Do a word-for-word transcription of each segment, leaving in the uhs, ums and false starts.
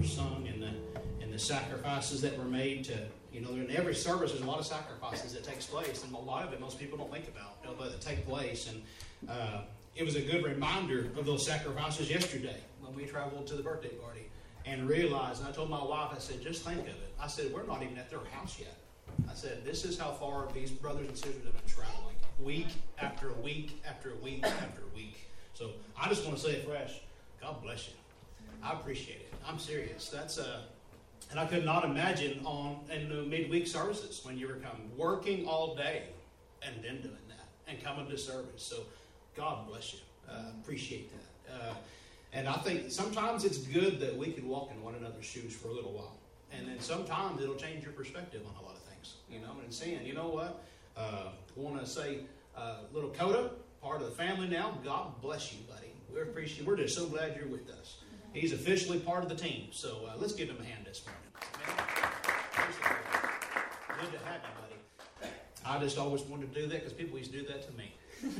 sung and the and the sacrifices that were made to, you know, in every service there's a lot of sacrifices that takes place, and a lot of it most people don't think about, you know, but that take place. And uh, it was a good reminder of those sacrifices yesterday when we traveled to the birthday party and realized, and I told my wife, I said, just think of it. I said, we're not even at their house yet. I said, this is how far these brothers and sisters have been traveling, week after week after week after week. So I just want to say afresh, God bless you. I appreciate it. I'm serious. That's uh, and I could not imagine on in the midweek services when you were coming, working all day and then doing that and coming to service. So God bless you. Uh, appreciate that. Uh, and I think sometimes it's good that we can walk in one another's shoes for a little while. And then sometimes it'll change your perspective on a lot of things. You know, and saying, you know what? Uh, I want to say, uh, little Coda, part of the family now. God bless you, buddy. We appreciate. We're just so glad you're with us. He's officially part of the team. So uh, let's give him a hand this morning. Good to have you, buddy. I just always wanted to do that because people used to do that to me.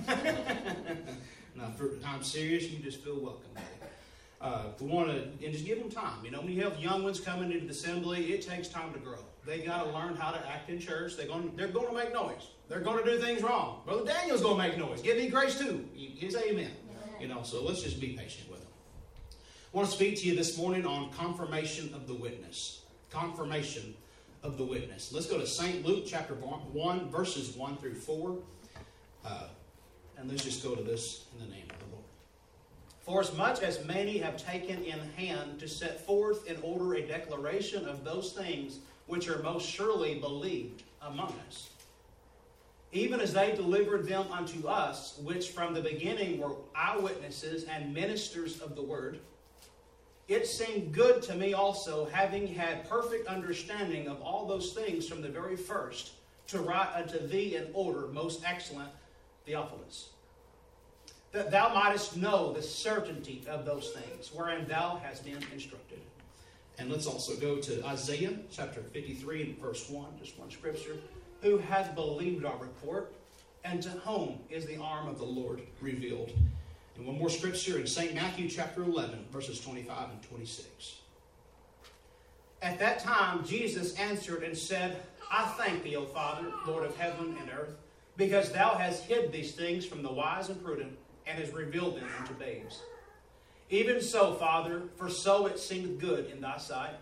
Now, for, I'm serious. You just feel welcome, buddy. Uh, we want to, and just give them time. You know, when you have young ones coming into the assembly, it takes time to grow. They got to learn how to act in church. They're going, they're going to make noise. They're going to do things wrong. Brother Daniel's going to make noise. Give me grace too. His amen. You know, so let's just be patient with them. I want to speak to you this morning on confirmation of the witness. Confirmation of the witness. Let's go to Saint Luke chapter one, verses one through four. Uh, and let's just go to this in the name of the Lord. For as much as many have taken in hand to set forth in order a declaration of those things which are most surely believed among us, even as they delivered them unto us, which from the beginning were eyewitnesses and ministers of the word, it seemed good to me also, having had perfect understanding of all those things from the very first, to write unto thee in order, most excellent Theophilus, that thou mightest know the certainty of those things, wherein thou hast been instructed. And let's also go to Isaiah chapter fifty-three and verse one, just one scripture. Who hath believed our report, and to whom is the arm of the Lord revealed? And one more scripture in Saint Matthew chapter eleven, verses twenty-five and twenty-six. At that time Jesus answered and said, I thank thee, O Father, Lord of heaven and earth, because thou hast hid these things from the wise and prudent, and has revealed them unto babes. Even so, Father, for so it seemed good in thy sight.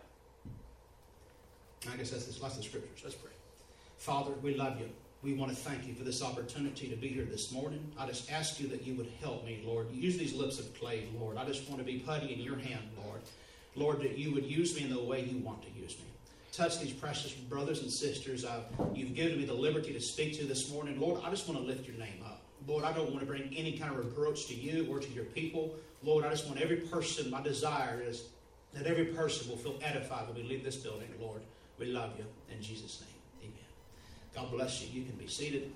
I guess that's the, that's the scriptures. Let's pray. Father, we love you. We want to thank you for this opportunity to be here this morning. I just ask you that you would help me, Lord. Use these lips of clay, Lord. I just want to be putty in your hand, Lord. Lord, that you would use me in the way you want to use me. Touch these precious brothers and sisters I've, you've given me the liberty to speak to this morning. Lord, I just want to lift your name up. Lord, I don't want to bring any kind of reproach to you or to your people. Lord, I just want every person, my desire is that every person will feel edified when we leave this building, Lord. We love you. In Jesus' name, amen. God bless you. You can be seated.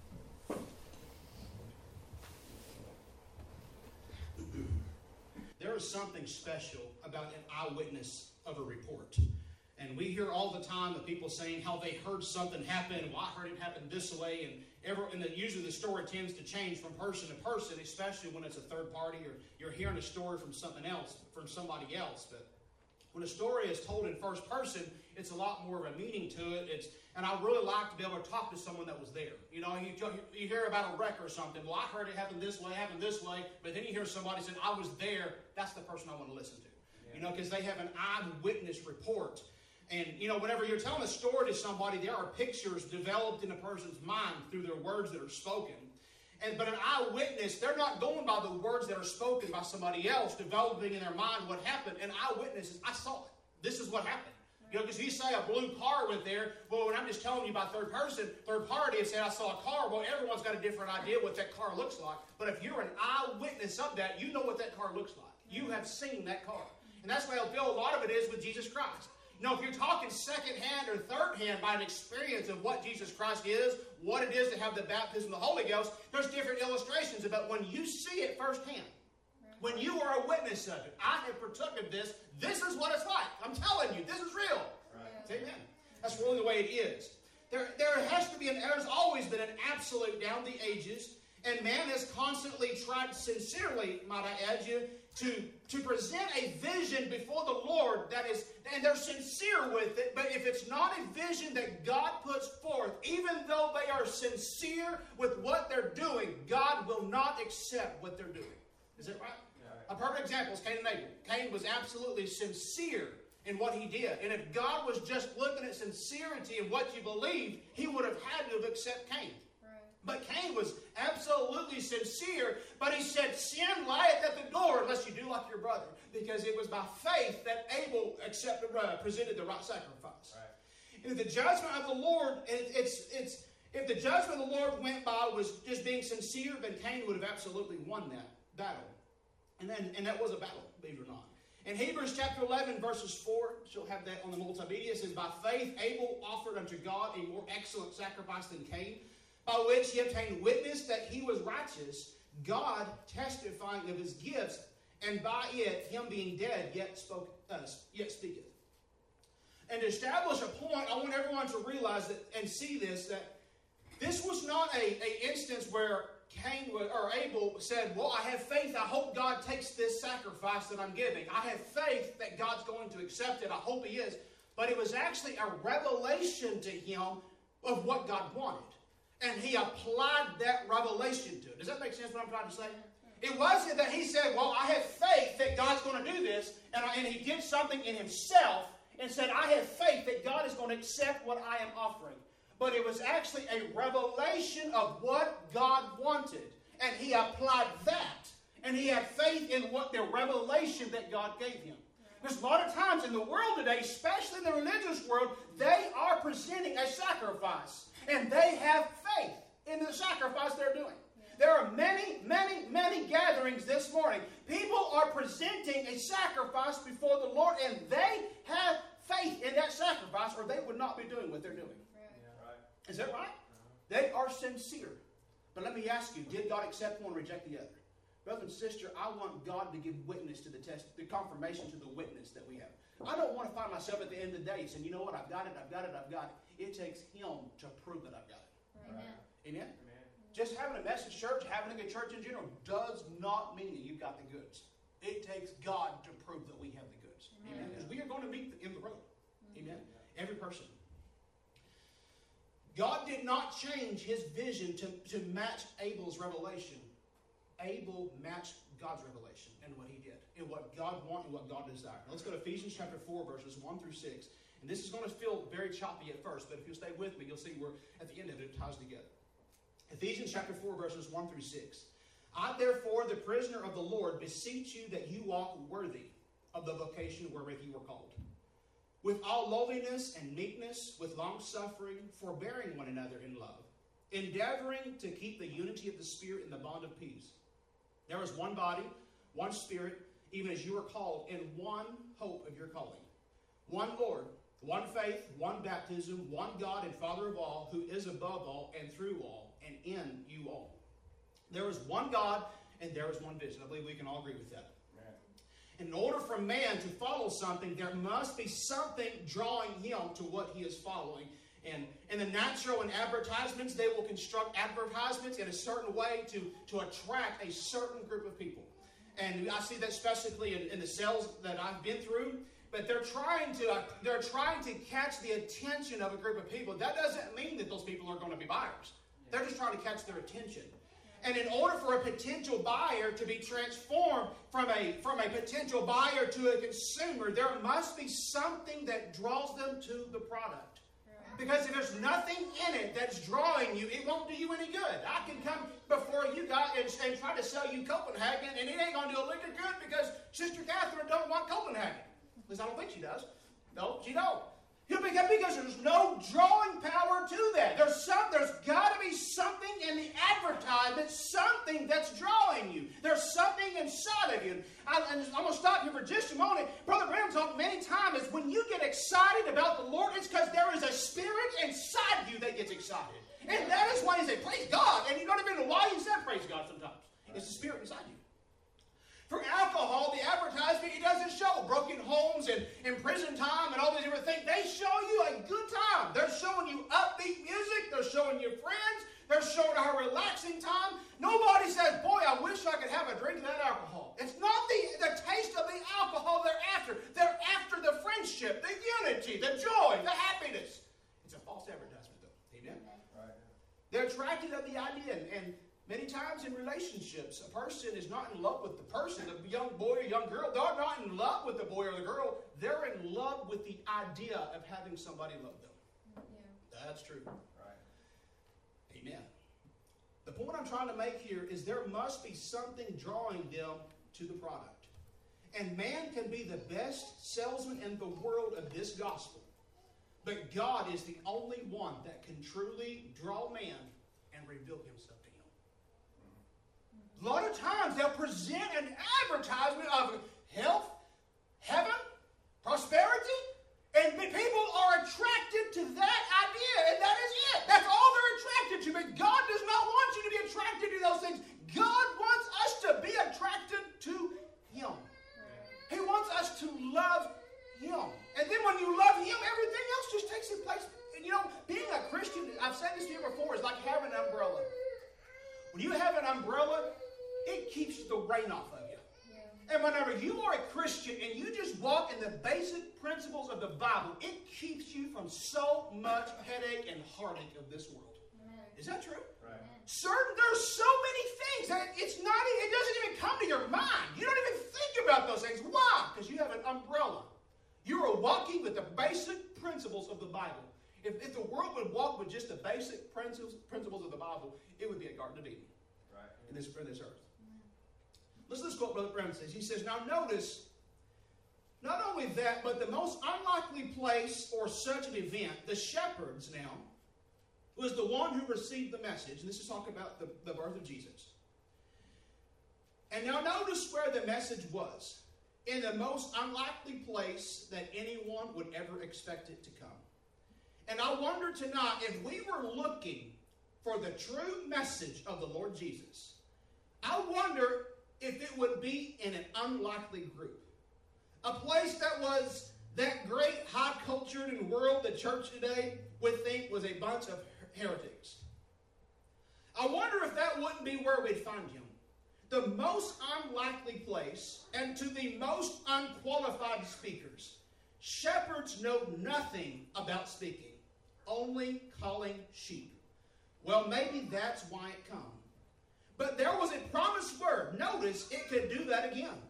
There is something special about an eyewitness of a report. And we hear all the time of people saying how they heard something happen. Well, I heard it happen this way. And, ever, and the, usually the story tends to change from person to person, especially when it's a third party or you're hearing a story from something else, from somebody else. But when a story is told in first person, it's a lot more of a meaning to it. It's, and I really like to be able to talk to someone that was there. You know, you, you hear about a wreck or something. Well, I heard it happen this way, happen this way. But then you hear somebody saying, I was there. That's the person I want to listen to. Yeah. You know, because they have an eyewitness report. And, you know, whenever you're telling a story to somebody, there are pictures developed in a person's mind through their words that are spoken. And But an eyewitness, they're not going by the words that are spoken by somebody else, developing in their mind what happened. An eyewitness is, I saw it. This is what happened. You know, because you say a blue car went there. Well, when I'm just telling you by third person, third party, and saying I saw a car, well, everyone's got a different idea what that car looks like. But if you're an eyewitness of that, you know what that car looks like. You have seen that car. And that's why I feel a lot of it is with Jesus Christ. You know, if you're talking second-hand or third-hand by an experience of what Jesus Christ is, what it is to have the baptism of the Holy Ghost, there's different illustrations about when you see it firsthand. When you are a witness of it, I have partook of this, this is what it's like. I'm telling you, this is real. Right. Amen. That's really the way it is. There, there has to be, an, there's always been an absolute down the ages, and man has constantly tried, sincerely, might I add you, to, to present a vision before the Lord that is, and they're sincere with it, but if it's not a vision that God puts forth, even though they are sincere with what they're doing, God will not accept what they're doing. Is that right? Yeah. A perfect example is Cain and Abel. Cain was absolutely sincere in what he did. And if God was just looking at sincerity in what you believed, he would have had to have accepted Cain. But Cain was absolutely sincere, but he said, sin lieth at the door unless you do like your brother. Because it was by faith that Abel accepted, uh, presented the right sacrifice. Right. If the judgment of the Lord, it, it's, it's, if the judgment of the Lord went by was just being sincere, then Cain would have absolutely won that battle. And, then, and that was a battle, believe it or not. In Hebrews chapter eleven, verses four, she'll have that on the multimedia, it says, by faith Abel offered unto God a more excellent sacrifice than Cain, by which he obtained witness that he was righteous, God testifying of his gifts, and by it, him being dead, yet spoke us, yet speaketh. And to establish a point, I want everyone to realize that and see this, that this was not a, a instance where Cain or Abel said, well, I have faith, I hope God takes this sacrifice that I'm giving. I have faith that God's going to accept it, I hope he is. But it was actually a revelation to him of what God wanted. And he applied that revelation to it. Does that make sense what I'm trying to say? It wasn't that he said, well, I have faith that God's going to do this. And, I, and he did something in himself and said, I have faith that God is going to accept what I am offering. But it was actually a revelation of what God wanted. And he applied that. And he had faith in what the revelation that God gave him. There's a lot of times in the world today, especially in the religious world, they are presenting a sacrifice. And they have faith in the sacrifice they're doing. Yeah. There are many, many, many gatherings this morning. People are presenting a sacrifice before the Lord, and they have faith in that sacrifice, or they would not be doing what they're doing. Right. Yeah, right. Is that right? Uh-huh. They are sincere. But let me ask you, did God accept one or reject the other? Brother and sister, I want God to give witness to the test, the confirmation to the witness that we have. I don't want to find myself at the end of the day saying, you know what, I've got it, I've got it, I've got it. It takes him to prove that I've got it. Amen. Amen? Amen. Just having a message church, having a good church in general, does not mean that you've got the goods. It takes God to prove that we have the goods. Amen. Because we are going to meet in the road. Amen. Amen. Every person. God did not change his vision to, to match Abel's revelation. Abel matched God's revelation and what he did, and what God wanted and what God desired. Now let's go to Ephesians chapter four, verses one through six. And this is going to feel very choppy at first, but if you'll stay with me, you'll see where at the end of it, it ties together. Ephesians chapter four, verses one through six. I, therefore, the prisoner of the Lord, beseech you that you walk worthy of the vocation wherewith you were called, with all lowliness and meekness, with long-suffering, forbearing one another in love, endeavoring to keep the unity of the Spirit in the bond of peace. There is one body, one Spirit, even as you are called, in one hope of your calling. One Lord, one faith, one baptism, one God and Father of all, who is above all and through all and in you all. There is one God and there is one vision. I believe we can all agree with that. Amen. In order for man to follow something, there must be something drawing him to what he is following. And in the natural and advertisements, they will construct advertisements in a certain way to, to attract a certain group of people. And I see that specifically in, in the sales that I've been through. But they're trying to uh, they're trying to catch the attention of a group of people. That doesn't mean that those people are going to be buyers. They're just trying to catch their attention. And in order for a potential buyer to be transformed from a, from a potential buyer to a consumer, there must be something that draws them to the product. Because if there's nothing in it that's drawing you, it won't do you any good. I can come before you guys and, and try to sell you Copenhagen, and it ain't going to do a lick of good because Sister Catherine don't want Copenhagen. At least I don't think she does. No, she don't. Because there's no drawing power to that. There's some. There's got to be something in the advertisement, something that's drawing you. There's something inside of you. I, and I'm going to stop here for just a moment. Brother Graham talked many times is when you get excited about the Lord, it's because there is a spirit inside you that gets excited. And that is why he said, praise God. And you don't even know why he said praise God sometimes. It's the spirit inside you. For alcohol, the advertisement, it doesn't show broken homes and, and prison time and all these different things. They show you a good time. They're showing you upbeat music. They're They're showing you friends. They're showing our relaxing time. Nobody says, boy, I wish I could have a drink of that alcohol. It's not the, the taste of the alcohol they're after. They're after the friendship, the unity, the joy, the happiness. It's a false advertisement, though. Amen? Right. They're attracted to the idea. And, and many times in relationships, a person is not in love with the person, the young boy or young girl. They're not in love with the boy or the girl. They're in love with the idea of having somebody love them. Yeah. That's true. Right. Amen. The point I'm trying to make here is there must be something drawing them to the product. And man can be the best salesman in the world of this gospel. But God is the only one that can truly draw man and reveal himself to him. A lot of times they'll present an advertisement of health, heaven, prosperity, and people are attracted to that idea, and that is it. That's all they're attracted to. But God does not want you to be attracted to those things. God wants us to be attracted to Him. He wants us to love Him. And then when you love Him, everything else just takes its place. And you know, being a Christian, I've said this to you before, is like having an umbrella. When you have an umbrella, it keeps the rain off of you. Yeah. And whenever you are a Christian and you just walk in the basic principles of the Bible, it keeps you from so much headache and heartache of this world. Right. Is that true? Right. Certain, there's so many things that it's not. It doesn't even come to your mind. You don't even think about those things. Why? Because you have an umbrella. You are walking with the basic principles of the Bible. If, if the world would walk with just the basic principles, principles of the Bible, it would be a Garden of Eden. Right. In this, in this earth. Listen to this quote Brother Brown says. He says, now notice, not only that, but the most unlikely place for such an event, the shepherds now, was the one who received the message. And this is talking about the, the birth of Jesus. And now notice where the message was. In the most unlikely place that anyone would ever expect it to come. And I wonder tonight, if we were looking for the true message of the Lord Jesus, I wonder if it would be in an unlikely group. A place that was that great high-cultured and world the church today would think was a bunch of heretics. I wonder if that wouldn't be where we'd find him. The most unlikely place and to the most unqualified speakers. Shepherds know nothing about speaking, only calling sheep. Well, maybe that's why it come. But there was a promised word. Notice it could do that again.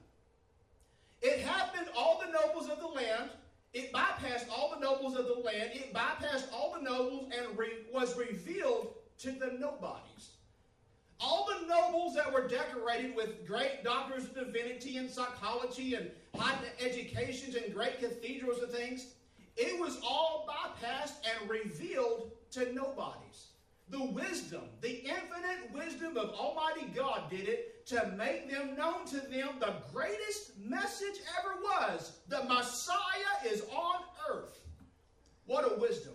It happened all the nobles of the land. It bypassed all the nobles of the land. It bypassed all the nobles and re- was revealed to the nobodies. All the nobles that were decorated with great doctors of divinity and psychology and high educations and great cathedrals and things, it was all bypassed and revealed to nobodies. The wisdom, the infinite wisdom of Almighty God did it to make them known to them the greatest message ever was. The Messiah is on earth. What a wisdom.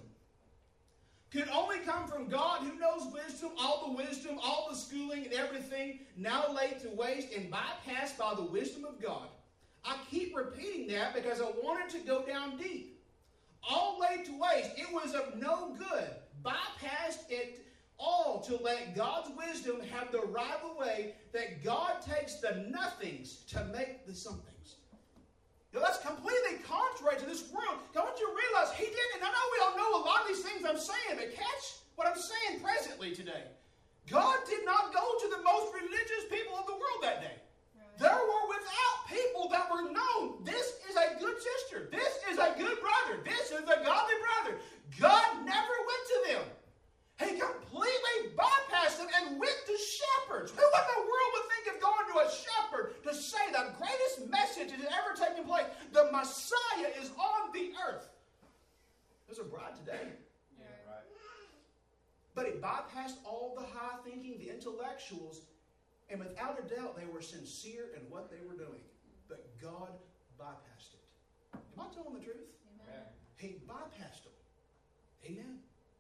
Could only come from God who knows wisdom, all the wisdom, all the schooling and everything now laid to waste and bypassed by the wisdom of God. I keep repeating that because I wanted to go down deep. All laid to waste. It was of no good. Bypassed it all to let God's wisdom have the right of way that God takes the nothings to make the somethings. Now, that's completely contrary to this world. Don't you realize he didn't? And I know we all know a lot of these things I'm saying, but catch what I'm saying presently today. God did not go to the most religious people of the world that day. Right. There were without people that were known. This is a good sister. This is a good brother. This is a godly brother. God never went to them. He completely bypassed them and went to shepherds. Who in the world would think of going to a shepherd to say the greatest message that has ever taken place? The Messiah is on the earth. There's a bride today. Yeah, right. But it bypassed all the high thinking, the intellectuals, and without a doubt they were sincere in what they were doing. But God bypassed it. Am I telling the truth? Amen. He bypassed them. Amen.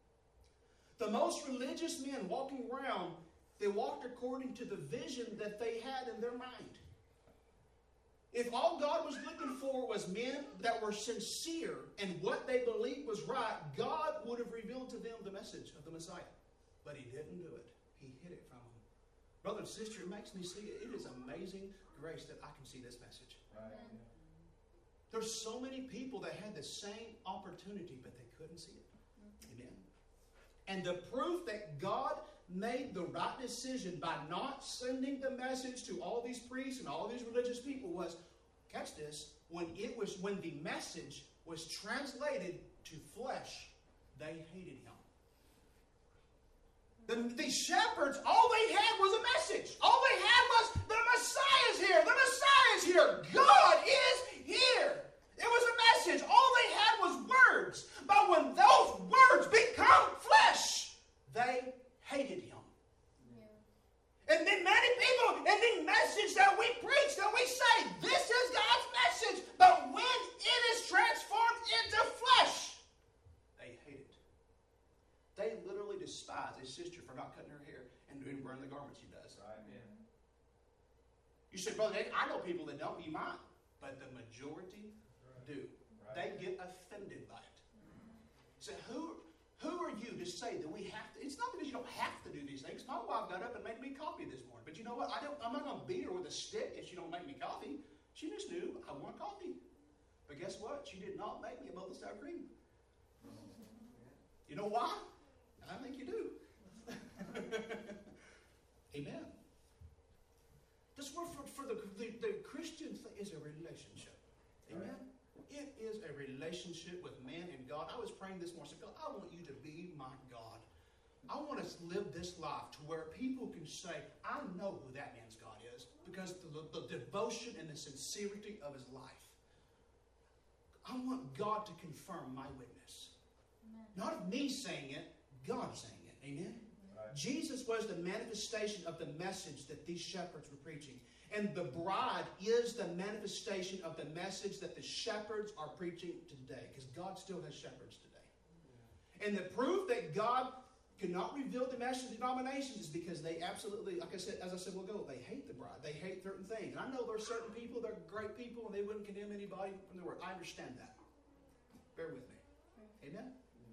The most religious men walking around, they walked according to the vision that they had in their mind. If all God was looking for was men that were sincere in what they believed was right, God would have revealed to them the message of the Messiah. But he didn't do it. He hid it from them. Brother and sister, it makes me see it. It is amazing grace that I can see this message. Right. There's so many people that had the same opportunity, but they couldn't see it. Amen. And the proof that God made the right decision by not sending the message to all these priests and all these religious people was, catch this, when it was when the message was translated to flesh, they hated him. The, the shepherds, all they had was a message. All they had was, the Messiah's here. The Messiah's here. God is here. It was a message. All they had was words. But when those words become flesh, they hated him. Yeah. And then many people, and the message that we preach, that we say, this is God's message. But when it is transformed into flesh, they hate it. They literally despise a sister for not cutting her hair and doing burn the garments she does. Right, yeah. You say, Brother Dave, I know people that don't, you might. But the majority right. do. Right. They get offended by it. Mm-hmm. So who, who are you to say that we have to? It's not because you don't have to do these things. My wife got up and made me coffee this morning. But you know what? I don't, I'm not going to beat her with a stick if she don't make me coffee. She just knew I want coffee. But guess what? She did not make me a bowl of sour cream. You know why? I think you do. Amen. This word for, for the, the, the Christian thing is a relationship. Amen. Right. It is a relationship with man and God. I was praying this morning. I said, God, I want you to be my God. I want to live this life to where people can say, I know who that man's God is because the, the, the devotion and the sincerity of his life. I want God to confirm my witness. Amen. Not of me saying it, God saying it. Amen? Right. Jesus was the manifestation of the message that these shepherds were preaching. And the bride is the manifestation of the message that the shepherds are preaching today. Because God still has shepherds today. Yeah. And the proof that God cannot reveal the message to denominations is because they absolutely, like I said, as I said a while ago, they hate the bride. They hate certain things. And I know there are certain people that are great people and they wouldn't condemn anybody from their word. I understand that. Bear with me. Amen?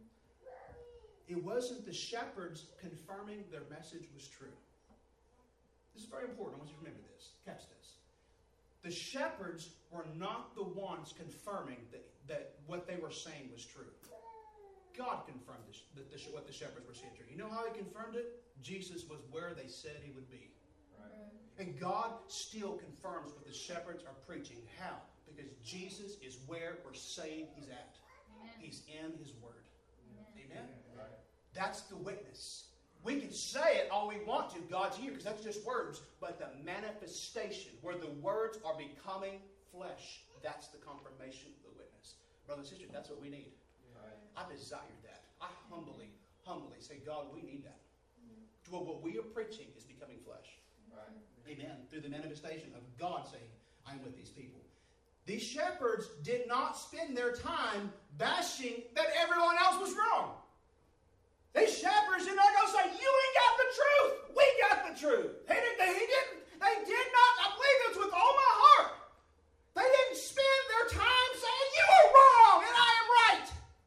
It wasn't the shepherds confirming their message was true. This is very important. I want you to remember this. Catch this. The shepherds were not the ones confirming that, that what they were saying was true. God confirmed this, that the, what the shepherds were saying true. You know how he confirmed it? Jesus was where they said he would be. Right. And God still confirms what the shepherds are preaching. How? Because Jesus is where we're saying he's at. Amen. He's in his word. Amen? Amen? Right. That's the witness. We can say it all we want to. God's here because that's just words. But the manifestation, where the words are becoming flesh, that's the confirmation of the witness. Brother and sister, that's what we need. I desire that. I humbly, humbly say, God, we need that. To where what we are preaching is becoming flesh. Right. Amen. Through the manifestation of God saying, I am with these people. These shepherds did not spend their time bashing that everyone else was wrong. These shepherds did not go say, you ain't got the truth. We got the truth. He didn't, they, he didn't, they did not, I believe this with all my heart. They didn't spend their time saying, you are wrong and I am right.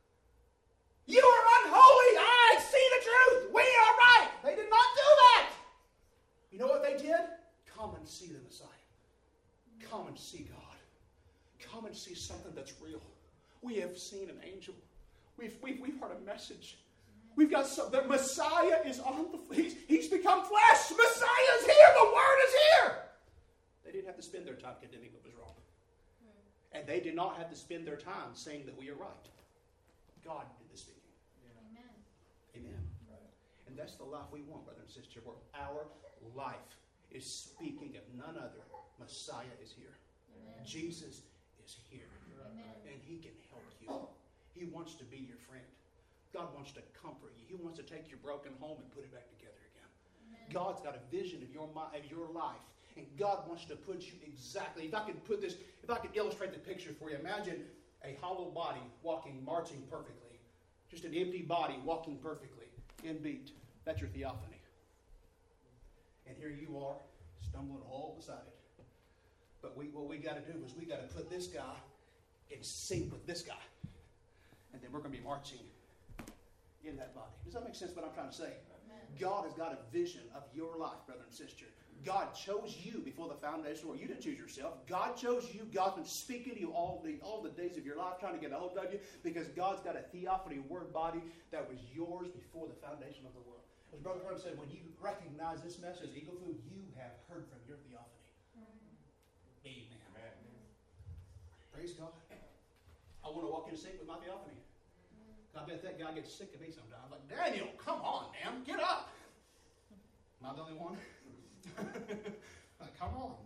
You are unholy. I see the truth. We are right. They did not do that. You know what they did? Come and see the Messiah. Come and see God. Come and see something that's real. We have seen an angel. We've, we've, we've heard a message. We've got some, the Messiah is on the, he's, he's become flesh. Messiah is here. The Word is here. They didn't have to spend their time condemning what was wrong. And they did not have to spend their time saying that we are right. God did the speaking. Yeah. Amen. Amen. Right. And that's the life we want, brother and sister, where our life is speaking of none other. Messiah is here. Amen. Jesus is here. Amen. And he can help you. He wants to be your friend. God wants to comfort you. He wants to take your broken home and put it back together again. Amen. God's got a vision of your, of your life. And God wants to put you exactly, if I could put this, if I could illustrate the picture for you, imagine a hollow body walking, marching perfectly. Just an empty body walking perfectly in beat. That's your theophany. And here you are, stumbling all beside it. But we, what we got to do is we got to put this guy in sync with this guy. And then we're going to be marching in that body. Does that make sense what I'm trying to say? Amen. God has got a vision of your life, brother and sister. God chose you before the foundation of the world. You didn't choose yourself. God chose you. God's been speaking to you all the, all the days of your life, trying to get a hold of you, because God's got a theophany word body that was yours before the foundation of the world. As Brother Graham said, when you recognize this message, Eagle Food, you have heard from your theophany. Amen. Amen. Praise God. I want to walk in sync with my theophany. I bet that guy gets sick of me sometimes. Like, Daniel, come on, man, get up. Am I the only one? Like, come on.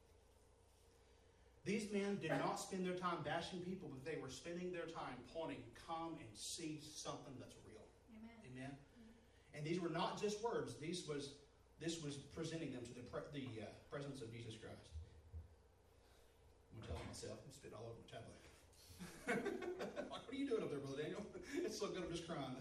These men did not spend their time bashing people, but they were spending their time pointing, come and see something that's real. Amen. Amen. And these were not just words. These was this was presenting them to the pre- the uh, presence of Jesus Christ. I'm telling myself, I'm spitting all over my tablet. Like, what are you doing up there, Brother Daniel? It's so good, I'm just crying.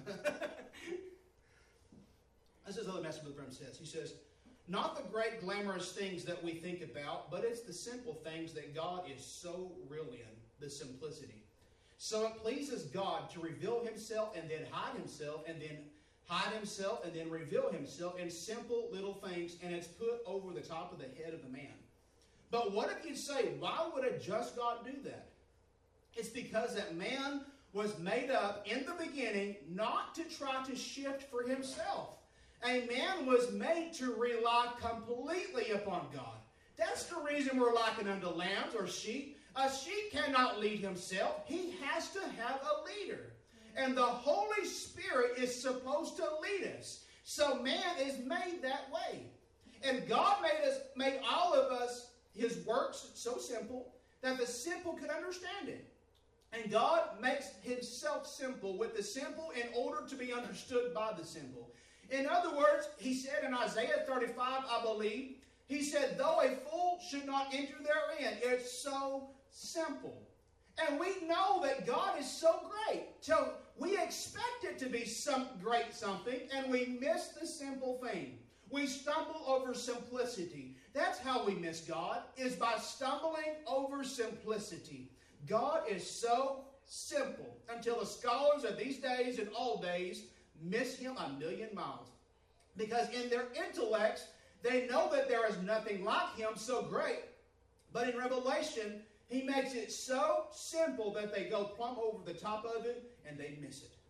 This is another message Brother Branham says. He says, not the great glamorous things that we think about, but it's the simple things that God is so real in, the simplicity. So it pleases God to reveal himself and then hide himself and then hide himself and then reveal himself in simple little things, and it's put over the top of the head of the man. But what if you say, why would a just God do that? It's because that man was made up in the beginning not to try to shift for himself. A man was made to rely completely upon God. That's the reason we're likened unto lambs or sheep. A sheep cannot lead himself. He has to have a leader. And the Holy Spirit is supposed to lead us. So man is made that way. And God made us, made all of us, his works so simple that the simple could understand it. And God makes himself simple with the simple in order to be understood by the simple. In other words, he said in Isaiah thirty-five, I believe, he said, though a fool should not enter therein. It's so simple. And we know that God is so great. So we expect it to be some great something, and we miss the simple thing. We stumble over simplicity. That's how we miss God, is by stumbling over simplicity. God is so simple until the scholars of these days and all days miss him a million miles. Because in their intellects, they know that there is nothing like him so great. But in Revelation, he makes it so simple that they go plumb over the top of it and they miss it.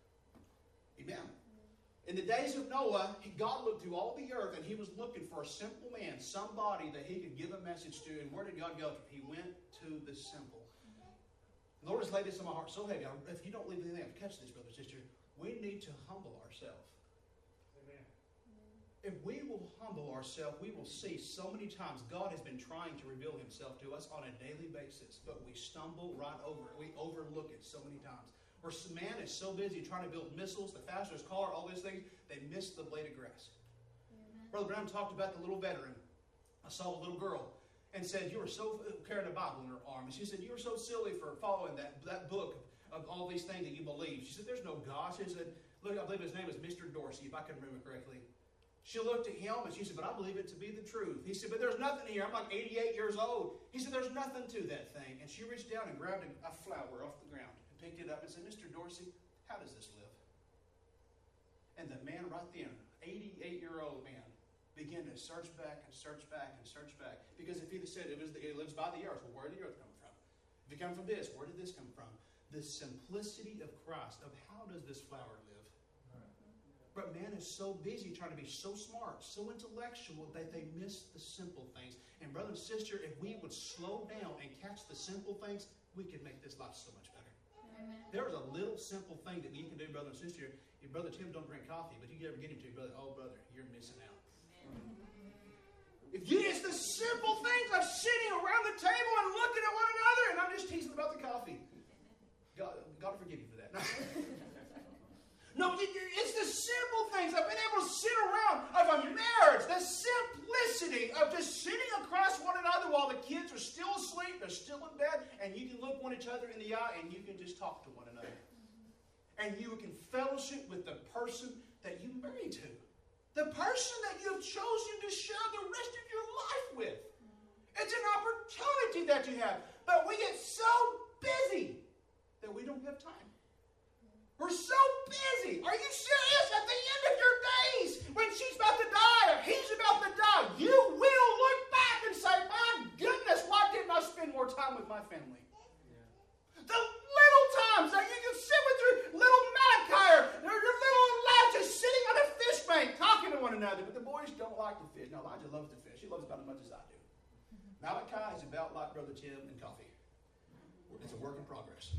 Amen. In the days of Noah, God looked through all the earth and he was looking for a simple man, somebody that he could give a message to. And where did God go to? He went to the simple. The Lord has laid this on my heart so heavy. If you don't leave anything, catch this, brother, sister. We need to humble ourselves. Amen. If we will humble ourselves, we will see so many times God has been trying to reveal himself to us on a daily basis, but we stumble right over it. We overlook it so many times. Where man is so busy trying to build missiles, the fastest car, all these things, they miss the blade of grass. Amen. Brother Brown talked about the little veteran. I saw a little girl and said, you were so carrying a Bible in her arm. And she said, you were so silly for following that, that book of all these things that you believe. She said, there's no God. She said, look, I believe his name is Mister Dorsey, if I can remember correctly. She looked at him and she said, but I believe it to be the truth. He said, but there's nothing here. I'm like eighty-eight years old. He said, there's nothing to that thing. And she reached down and grabbed a, a flower off the ground and picked it up and said, Mister Dorsey, how does this live? And the man right then, eighty-eight-year-old man, began to search back and search back and search back. Because if he said it, was the, it lives by the earth, well, where did the earth come from? If it come from this, where did this come from? The simplicity of Christ, of how does this flower live? Right. But man is so busy trying to be so smart, so intellectual, that they miss the simple things. And brother and sister, if we would slow down and catch the simple things, we could make this life so much better. Amen. There is a little simple thing that you can do, brother and sister. Your brother Tim don't drink coffee, but you ever get him to, brother, oh brother, you're missing out. If you, it's the simple things of sitting around the table and looking at one another, and I'm just teasing about the coffee. God, God forgive you for that. No, it's the simple things of being able to sit around, of a marriage, the simplicity of just sitting across one another while the kids are still asleep, they're still in bed, and you can look one each other in the eye and you can just talk to one another. And you can fellowship with the person that you married to. The person that you have chosen to share the rest of your life with. It's an opportunity that you have. But we get so busy that we don't have time. We're so busy. Are you serious? At the end of your days, when she's about to die or he's about to die, you will look back and say, my goodness, why didn't I spend more time with my family? Yeah. The little times that you can sit with your little Malachi or your little Elijah sitting on a fish bank talking to one another. But the boys don't like to fish. Now, Elijah loves to fish. He loves it about as much as I do. Malachi is about like Brother Tim and coffee. It's a work in progress.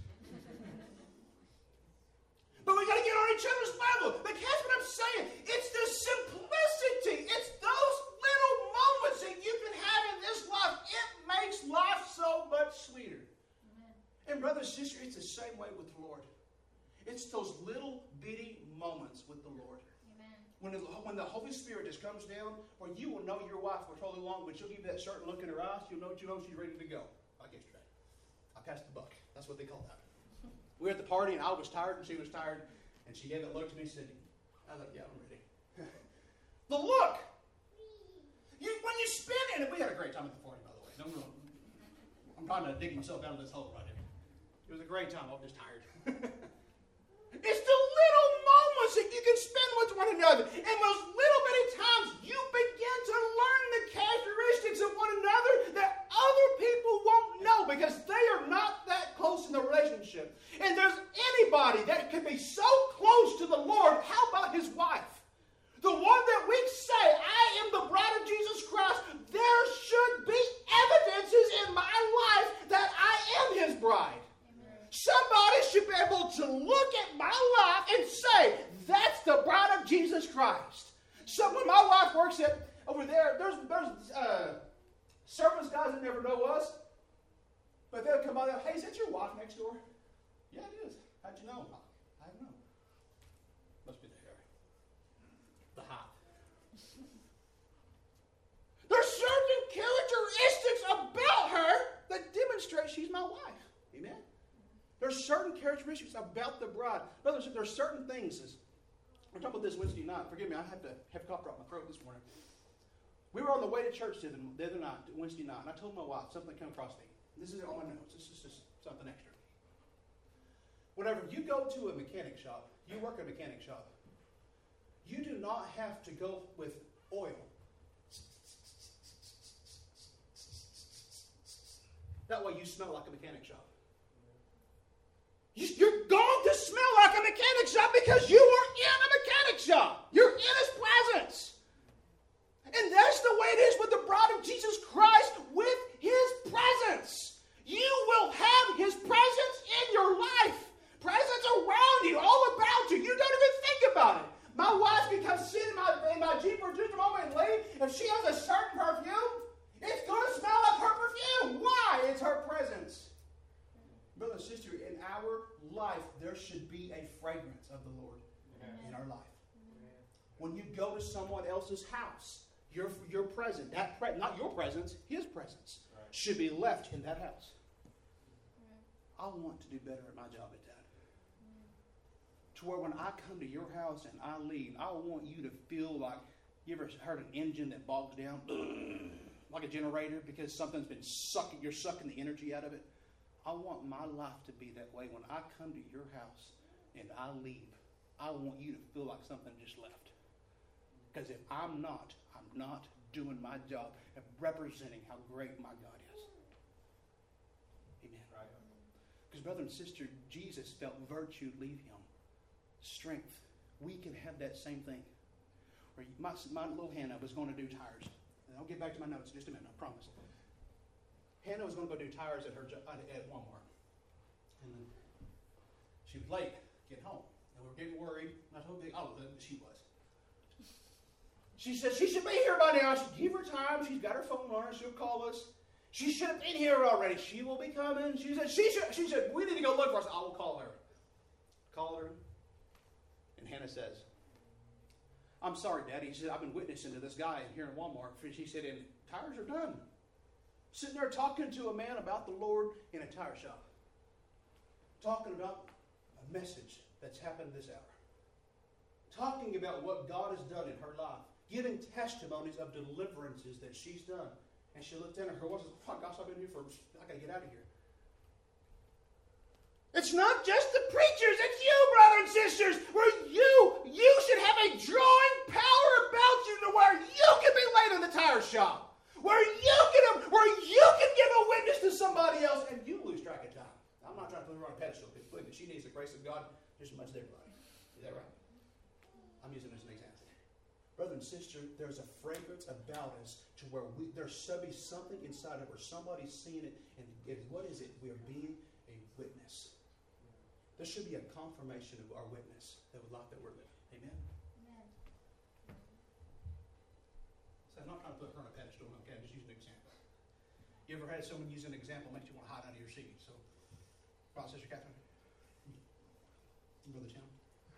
But we got to get on each other's level. But that's what I'm saying. It's the simplicity. It's those little moments that you can have in this life. It makes life so much sweeter. Amen. And brother and sister, it's the same way with the Lord. It's those little bitty moments with the Lord. Amen. When the, when the Holy Spirit just comes down, where you will know your wife for totally long, but she'll give you that certain look in her eyes, you'll know, you know she's ready to go. Like yesterday. I passed the buck. That's what they call that. We were at the party, and I was tired, and she was tired. And she gave that look to me and said, I was like, yeah, I'm ready. The look! You, when you spin in it, we had a great time at the party, by the way. No, no, I'm trying to dig myself out of this hole right here. It was a great time. I was just tired. It's the little moments that you can spend with one another. And those little bitty times, you begin to learn the characteristics of one another that other people won't know because they are not that close in the relationship. And there's anybody that can be so close to the Lord. How about his wife? The one that we say, I am the bride of Jesus Christ. There should be evidences in my life that I am his bride. Somebody should be able to look at my life and say, that's the bride of Jesus Christ. So when my wife works at over there, there's there's uh, service guys that never know us, but they'll come by and hey, is that your wife next door? Yeah, it is. How'd you know? I don't know. Must be the hair. The height. There's certain characteristics about her that demonstrate she's my wife. Amen? There's certain characteristics about the bride. Brothers, there's certain things. We're talking about this Wednesday night. Forgive me, I had to have cough drop my throat this morning. We were on the way to church the other night, Wednesday night, and I told my wife something came across me. This is on my notes. This is just something extra. Whenever you go to a mechanic shop, you work at a mechanic shop, you do not have to go with oil. That way you smell like a mechanic shop. You're going to smell like a mechanic shop because you are in a mechanic shop. You're in his presence. And that's the way it is with the bride of Jesus Christ, with his presence. You will have his presence in your life. Presence around you, all about you. You don't even think about it. My wife can come sit in my, in my Jeep for just a moment and leave. If she has a certain perfume, it's going to smell like her perfume. Why? It's her presence. Brother and sister, in our life, there should be a fragrance of the Lord Amen. In our life. Amen. When you go to someone else's house, your, your presence, that pre- not your presence, his presence, right. should be left in that house. Right. I want to do better at my job at that. Right. To where when I come to your house and I leave, I want you to feel like, you ever heard an engine that bogs down? Like a generator because something's been sucking, you're sucking the energy out of it. I want my life to be that way. When I come to your house and I leave, I want you to feel like something just left. Because if I'm not, I'm not doing my job of representing how great my God is. Amen. Right. Because brother and sister, Jesus felt virtue leave him. Strength. We can have that same thing. Where my, my little Hannah was going to do tires. And I'll get back to my notes in just a minute, I promise. Hannah was going to go do tires at her at Walmart. And then she was late getting home. And we were getting worried. And I told Big, oh, she was. She said, she should be here by now. I said, give her time. She's got her phone on her. She'll call us. She should have been here already. She will be coming. She said, she should. She said, we need to go look for us. I will call her. Call her. And Hannah says, I'm sorry, Daddy. She said, I've been witnessing to this guy here in Walmart. She said, and tires are done. Sitting there talking to a man about the Lord in a tire shop. Talking about a message that's happened this hour. Talking about what God has done in her life. Giving testimonies of deliverances that she's done. And she looked in at her, what is, oh gosh, I've been here for, I got to get out of here. It's not just the preachers, it's you, brothers and sisters, where you, you should have a drawing power about you to where you can be laid in the tire shop. Where you can, where you can give a witness to somebody else and you lose track of time. I'm not trying to put her on a pedestal, because believe me, she needs the grace of God just as much as everybody. Is that right? I'm using this as an example. Brother and sister, there's a fragrance about us to where we, there should be something inside of her. Somebody's seeing it, and it, what is it? We are being a witness. There should be a confirmation of our witness that life that we're living. Amen? Amen. So I'm not trying to put her on a pedestal, okay? I'm just using an example. You ever had someone use an example makes you want to hide out of your seat? So, right, Sister Catherine? Brother Tim?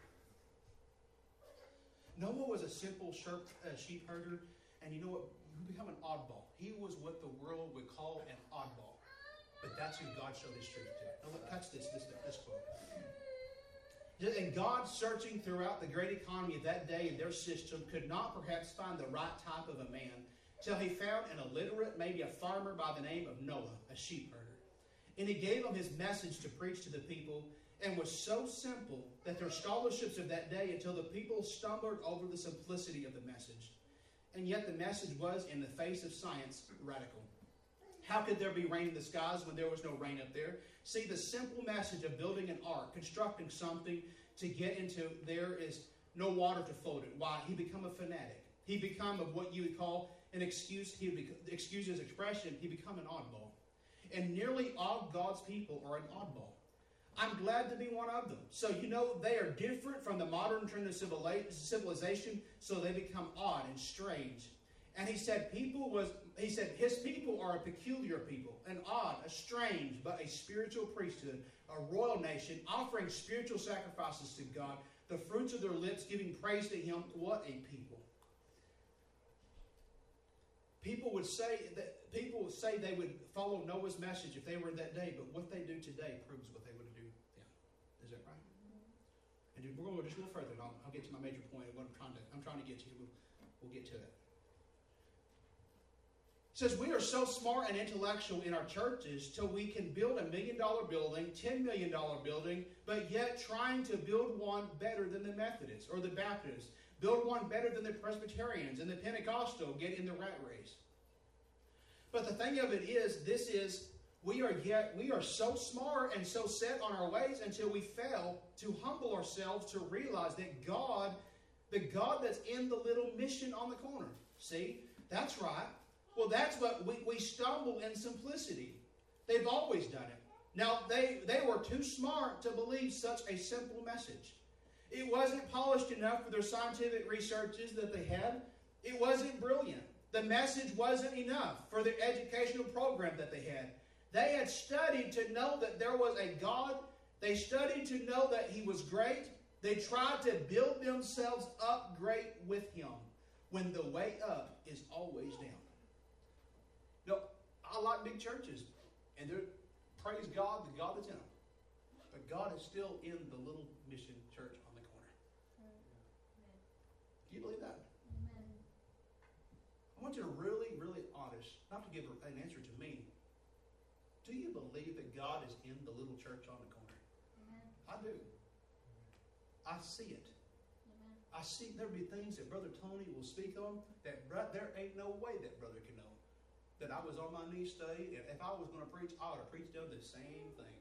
Noah was a simple sheep herder, and you know what? You become an oddball. He was what the world would call an oddball. But that's who God showed His truth to. Now, catch this, this, this quote. And God, searching throughout the great economy of that day and their system, could not perhaps find the right type of a man till He found an illiterate, maybe a farmer by the name of Noah, a sheep herder. And He gave him His message to preach to the people, and was so simple that their scholarships of that day until the people stumbled over the simplicity of the message. And yet the message was, in the face of science, radical. How could there be rain in the skies when there was no rain up there? See, the simple message of building an ark, constructing something to get into there is no water to float it. Why? He become a fanatic. He become of what you would call an excuse. He would excuse his expression. He become an oddball. And nearly all God's people are an oddball. I'm glad to be one of them. So, you know, they are different from the modern trend of civilization, so they become odd and strange. And he said, people was, he said, his people are a peculiar people, an odd, a strange, but a spiritual priesthood, a royal nation, offering spiritual sacrifices to God, the fruits of their lips giving praise to Him. What a people. People would say that people would say they would follow Noah's message if they were in that day, but what they do today proves what they would do then. Is that right? And we're going to go just a little further, and I'll, I'll get to my major point of what I'm trying to I'm trying to get to. We'll, we'll get to it. It says we are so smart and intellectual in our churches till we can build a million dollar building, ten million dollar building, but yet trying to build one better than the Methodists or the Baptists. Build one better than the Presbyterians and the Pentecostal, get in the rat race. But the thing of it is, this is, we are yet, we are so smart and so set on our ways until we fail to humble ourselves to realize that God, the God that's in the little mission on the corner. See, that's right. Well, that's what we, we stumble in simplicity. They've always done it. Now, they, they were too smart to believe such a simple message. It wasn't polished enough for their scientific researches that they had. It wasn't brilliant. The message wasn't enough for the educational program that they had. They had studied to know that there was a God. They studied to know that He was great. They tried to build themselves up great with Him, when the way up is always down. No, I like big churches, and they're, praise God, the God that's in them. But God is still in the little mission church on the corner. Amen. Do you believe that? Amen. I want you to really, really honest, not to give an answer to me. Do you believe that God is in the little church on the corner? Amen. I do. I see it. Amen. I see there'll be things that Brother Tony will speak on that there ain't no way that brother can know. That I was on my knees studying. If I was going to preach, I would have preached on the same thing.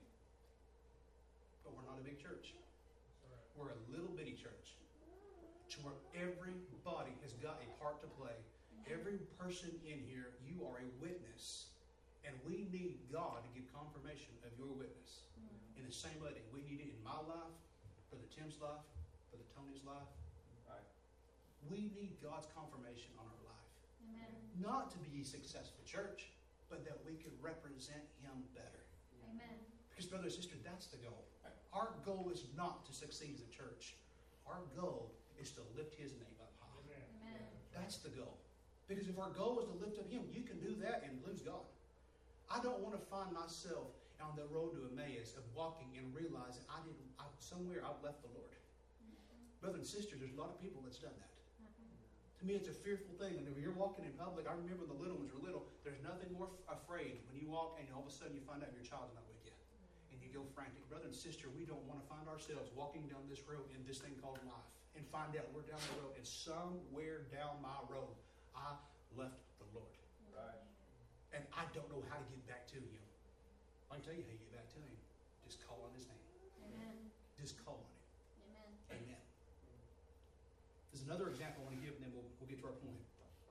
But we're not a big church. We're a little bitty church. To where everybody has got a part to play. Every person in here, you are a witness. And we need God to give confirmation of your witness. In the same way that we need it in my life, for the Tim's life, for the Tony's life. Right. We need God's confirmation on our life. Amen. Not to be a successful church, but that we could represent Him better. Amen. Because, brother and sister, that's the goal. Our goal is not to succeed as a church. Our goal is to lift His name up high. Amen. That's the goal. Because if our goal is to lift up Him, you can do that and lose God. I don't want to find myself on the road to Emmaus of walking and realizing I didn't, I, somewhere I've left the Lord. Mm-hmm. Brothers and sisters, there's a lot of people that's done that. Mm-hmm. To me, it's a fearful thing. And if you're walking in public, I remember the little ones were little. There's nothing more f- afraid when you walk and all of a sudden you find out your child's not with you. And you go frantic. Brother and sister, we don't want to find ourselves walking down this road in this thing called life and find out we're down the road and somewhere down my road I left the Lord. Right. And I don't know how to get back to Him. I can tell you how you get back to Him. Just call on His name. Amen. Just call on Him. Amen. Amen. There's another example I want to give, and then we'll, we'll get to our point.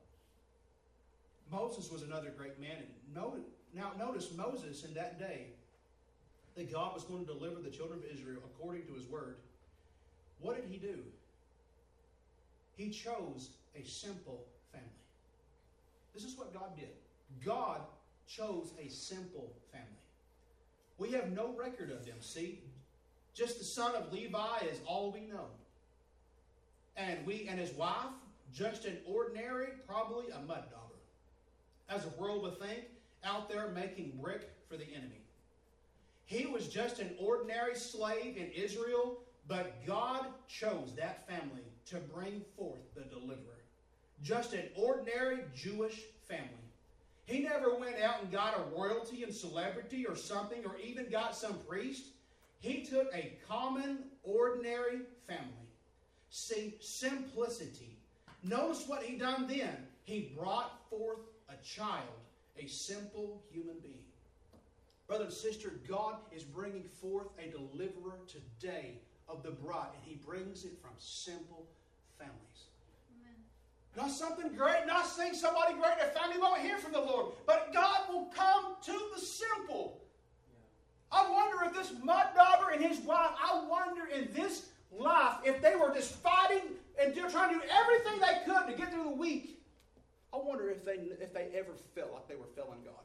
Moses was another great man. And no, now notice Moses in that day, that God was going to deliver the children of Israel according to His word. What did He do? He chose a simple family. This is what God did. God chose a simple family. We have no record of them, see? Just the son of Levi is all we know. And we and his wife, just an ordinary, probably a mud dauber. As the world would think, out there making brick for the enemy. He was just an ordinary slave in Israel, but God chose that family to bring forth the deliverer. Just an ordinary Jewish family. He never went out and got a royalty and celebrity or something, or even got some priest. He took a common, ordinary family. See, simplicity. Notice what He done then. He brought forth a child, a simple human being. Brother and sister, God is bringing forth a deliverer today of the bride, and He brings it from simple families. Amen. Not something great, not saying somebody great, a family won't hear from the Lord, but God will come to the simple. Yeah. I wonder if this mud dauber and his wife, I wonder in this life, if they were just fighting and they're trying to do everything they could to get through the week, I wonder if they if they ever felt like they were failing God.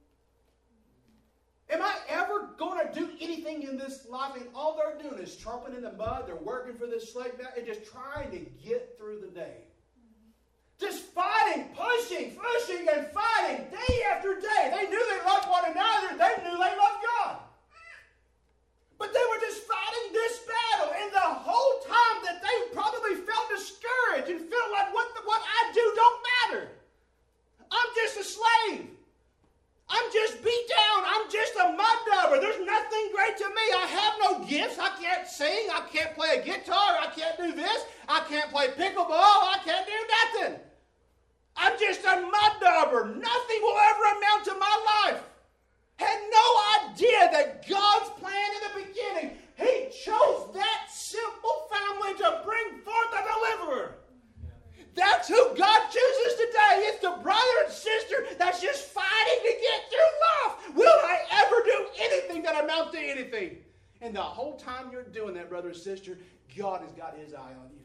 Am I ever going to do anything in this life and all they're doing is tromping in the mud, they're working for this slave and just trying to get through the day? Just fighting, pushing, pushing, and fighting day after day. They knew they loved one another. They knew they loved God. But they were just fighting this battle. And the whole time that they probably felt discouraged and felt like what, the, what I do don't matter. I'm just a slave. I'm just beat down. I'm just a mud dauber. There's nothing great to me. I have no gifts. I can't sing. I can't play a guitar. I can't do this. I can't play pickleball. I can't do nothing. I'm just a mud dauber. Nothing will ever amount to my life. Had no idea that God's plan in the beginning, He chose that simple family to bring forth a deliverer. That's who God chooses today. It's the brother and sister that's just fighting to get through life. Will I ever do anything that amounts to anything? And the whole time you're doing that, brother and sister, God has got His eye on you.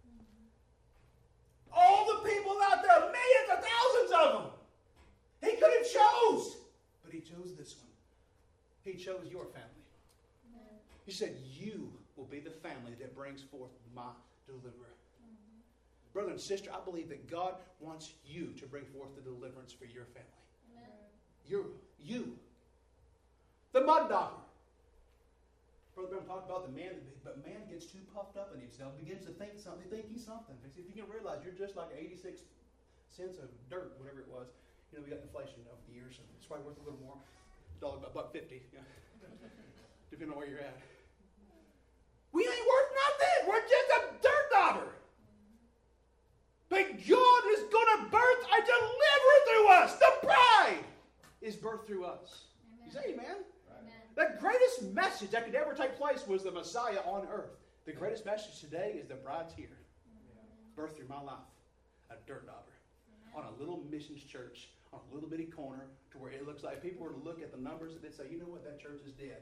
All the people out there, millions of thousands of them. He could have chose. But He chose this one. He chose your family. Amen. He said, you will be the family that brings forth my deliverer. Mm-hmm. Brother and sister, I believe that God wants you to bring forth the deliverance for your family. Amen. You. You. The mud dauber. Brother Brown talked about the man, but man gets too puffed up in himself, begins to think something, think he's something. If you can realize you're just like eighty-six cents of dirt, whatever it was. You know, we got inflation over the years, so it's probably worth a little more. Dollar, a buck fifty, yeah. Depending on where you're at. We ain't worth nothing. We're just a dirt dauber. But God is going to birth a deliverer through us. The bride is birthed through us. Amen. You say amen? Amen. The greatest message that could ever take place was the Messiah on earth. The greatest message today is the bride's here. Birthed through my life. A dirt dauber. On a little missions church, on a little bitty corner, to where it looks like if people were to look at the numbers, they'd say, you know what, that church is dead.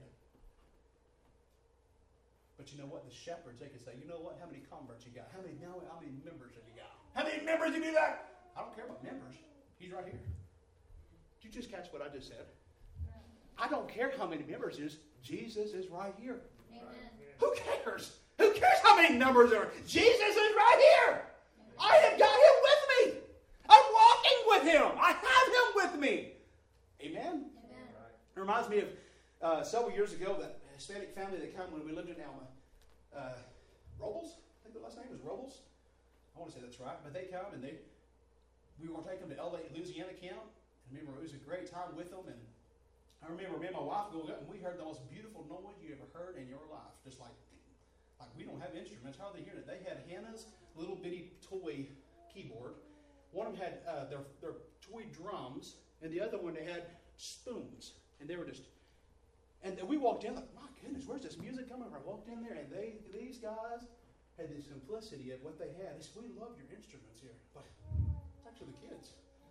But you know what, the shepherds, they could say, you know what, how many converts you got? How many, how many members have you got? How many members have you got? I don't care about members. He's right here. Did you just catch what I just said? I don't care how many members it is. Jesus is right here. Amen. Who cares? Who cares how many numbers there are? Jesus is right here. I have got Him with me. I'm walking with Him. I have Him with me. Amen? Amen. It reminds me of uh, several years ago, that Hispanic family that came when we lived in Alma. Uh, Robles? I think the last name was Robles. I want to say that's right. But they come and they, we were going to take them to L A, Louisiana camp. And remember, it was a great time with them. And I remember me and my wife going up and we heard the most beautiful noise you ever heard in your life. Just like, like we don't have instruments. How are they hearing it? They had Hannah's little bitty toy keyboard. One of them had uh, their, their toy drums. And the other one, they had spoons. And they were just, and we walked in like, my goodness, where's this music coming from? I walked in there and they, these guys had the simplicity of what they had. They said, we love your instruments here. Like, it's actually the kids.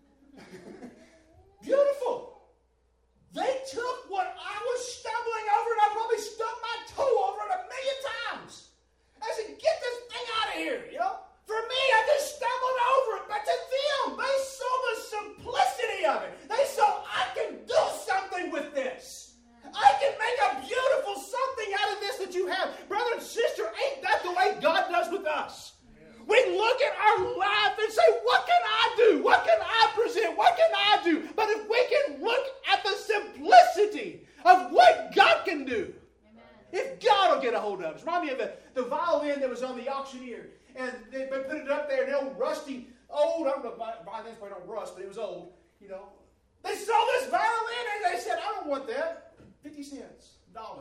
Beautiful. They took what I was stumbling over and I probably stubbed my toe over it a million times. I said, get this thing out of here, you know? For me, I just stumbled over it. But to them, they saw the simplicity of it. They saw, I can do something with this. I can make a beautiful something out of this that you have. Brother and sister, ain't that the way God does with us? We look at our life and say, what can I do? What can I present? What can I do? But if we can look at the simplicity of what God can do, amen. If God will get a hold of us. Remind me of the, the violin that was on the auctioneer. And they put it up there, an old rusty, old, I don't know if violins probably don't rust, but it was old, you know. They saw this violin and they said, I don't want that. fifty cents, dollar,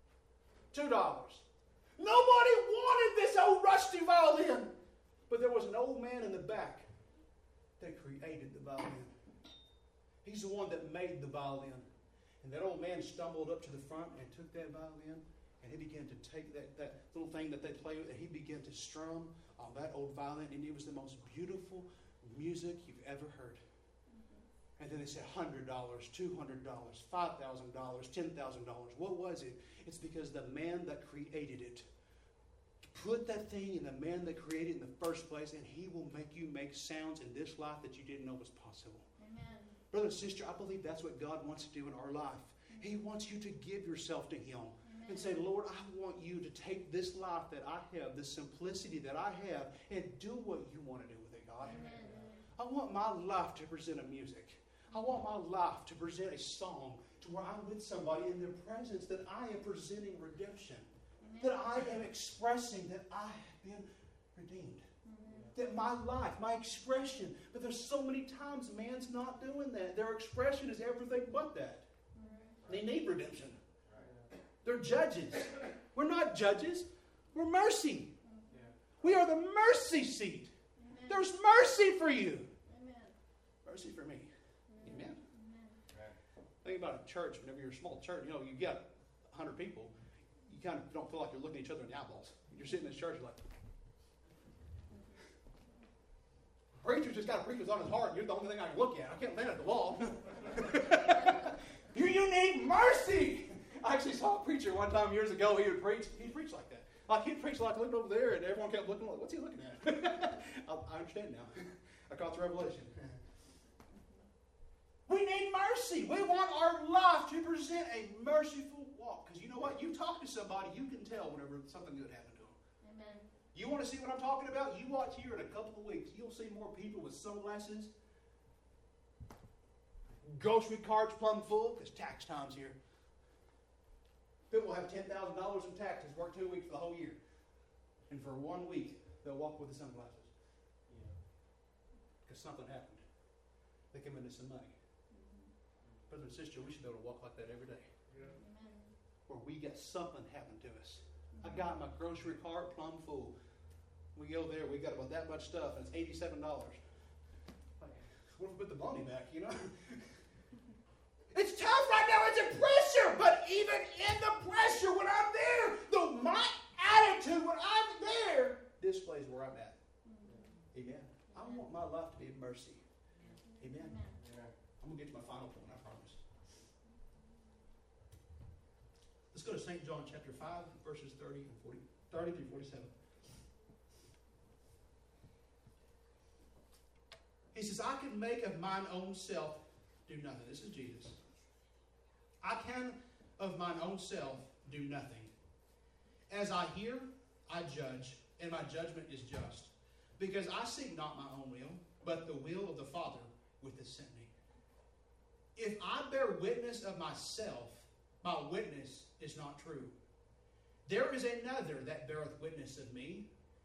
two dollars. Nobody wanted this old rusty violin. But there was an old man in the back that created the violin. He's the one that made the violin. And that old man stumbled up to the front and took that violin and he began to take that, that little thing that they play with and he began to strum on that old violin and it was the most beautiful music you've ever heard. And then they said one hundred dollars, two hundred dollars, five thousand dollars, ten thousand dollars. What was it? It's because the man that created it put that thing in the man that created it in the first place, and he will make you make sounds in this life that you didn't know was possible. Amen. Brother and sister, I believe that's what God wants to do in our life. He wants you to give yourself to Him. Amen. And say, Lord, I want you to take this life that I have, this simplicity that I have, and do what you want to do with it, God. Amen. I want my life to present a music. I want my life to present a song to where I'm with somebody in their presence that I am presenting redemption. That I am expressing that I have been redeemed. Mm-hmm. That my life, my expression. But there's so many times man's not doing that. Their expression is everything but that. Mm-hmm. They need redemption. Right. They're judges. We're not judges. We're mercy. Yeah. We are the mercy seat. Amen. There's mercy for you. Amen. Mercy for me. Amen. Amen. Right. Think about a church. Whenever you're a small church, you know, you got one hundred people. You kind of don't feel like you're looking at each other in the eyeballs. You're sitting in this church, you're like, preacher's just got a preacher's on his heart, and you're the only thing I can look at. I can't stand at the wall. you, you need mercy. I actually saw a preacher one time years ago. He would preach. He preached like that. Like he'd preach like looking over there, and everyone kept looking like, what's he looking at? I, I understand now. I caught the revelation. We need mercy. We want our life to present a merciful walk. Because you know what? You talk to somebody, you can tell whenever something good happened to them. Amen. You want to see what I'm talking about? You watch here in a couple of weeks. You'll see more people with sunglasses, grocery carts plumb full, because tax time's here. People will have ten thousand dollars in taxes, work two weeks for the whole year. And for one week, they'll walk with the sunglasses. Because yeah. something happened. They come into some money. Brother and sister, we should be able to walk like that every day. Yeah. Where we got something happen to us. I got my grocery cart plumb full. We go there, we got about that much stuff, and it's eighty-seven dollars. Like, what if we put the money back, you know? It's tough right now, it's a pressure, but even in the pressure, when I'm there, the, my attitude when I'm there displays where I'm at. Mm-hmm. Amen. I want my life to be of mercy. Amen. Amen. I'm going to get to my final point, I promise. Let's go to Saint John chapter five, verses thirty and forty, thirty through forty-seven. He says, I can make of mine own self do nothing. This is Jesus. I can of mine own self do nothing. As I hear, I judge, and my judgment is just. Because I seek not my own will, but the will of the Father which hath sent me. If I bear witness of myself, my witness is not true. There is another that beareth witness of me,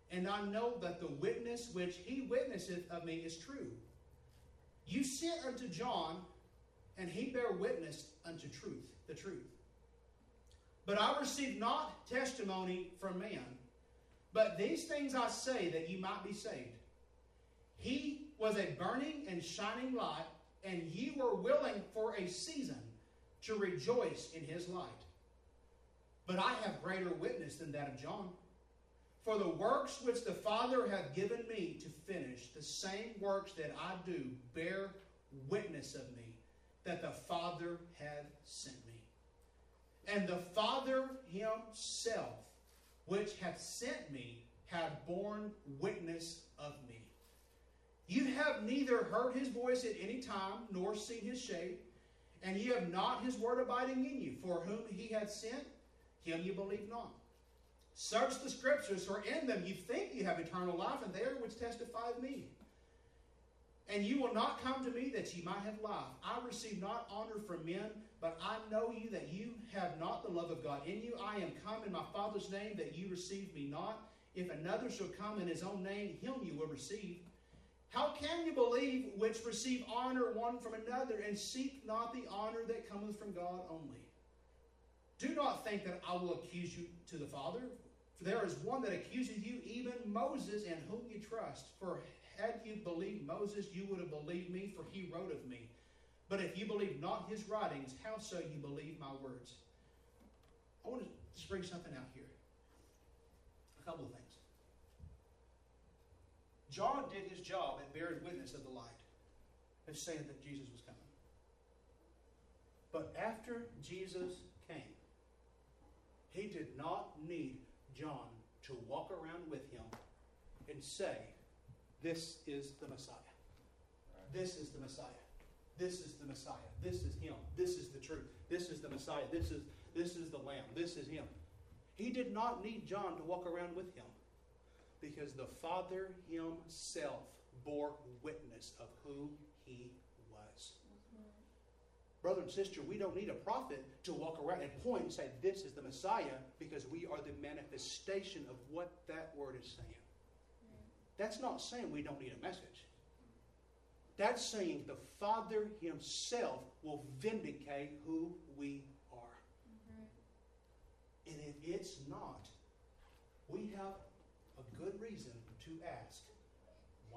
and I know that the witness which he witnesseth of me is true. You sent unto John, and he bare witness unto truth, the truth. But I received not testimony from man, but these things I say that ye might be saved. He was a burning and shining light, and ye were willing for a season to rejoice in his light. But I have greater witness than that of John. For the works which the Father hath given me to finish, the same works that I do, bear witness of me, that the Father hath sent me. And the Father himself, which hath sent me, hath borne witness of me. You have neither heard his voice at any time, nor seen his shape, and ye have not his word abiding in you. For whom he hath sent, him you believe not. Search the Scriptures, for in them you think you have eternal life, and they are which testify of me. And you will not come to me that ye might have life. I receive not honor from men, but I know you that you have not the love of God in you. I am come in my Father's name, that you receive me not. If another shall come in his own name, him you will receive. How can you believe which receive honor one from another, and seek not the honor that cometh from God only? Do not think that I will accuse you to the Father. For there is one that accuseth you, even Moses, in whom you trust. For had you believed Moses, you would have believed me, for he wrote of me. But if you believe not his writings, how so you believe my words? I want to just bring something out here. A couple of things. John did his job at bearing witness of the light, of saying that Jesus was coming. But after Jesus came, he did not need John to walk around with him and say, this is the Messiah. This is the Messiah. This is the Messiah. This is him. This is the truth. This is the Messiah. This is, this is the Lamb. This is him. He did not need John to walk around with him, because the Father himself bore witness of who he was. Mm-hmm. Brother and sister, we don't need a prophet to walk around and point and say, this is the Messiah, because we are the manifestation of what that word is saying. Mm-hmm. That's not saying we don't need a message. That's saying the Father himself will vindicate who we are. Mm-hmm. And if it's not, we have a good reason to ask why.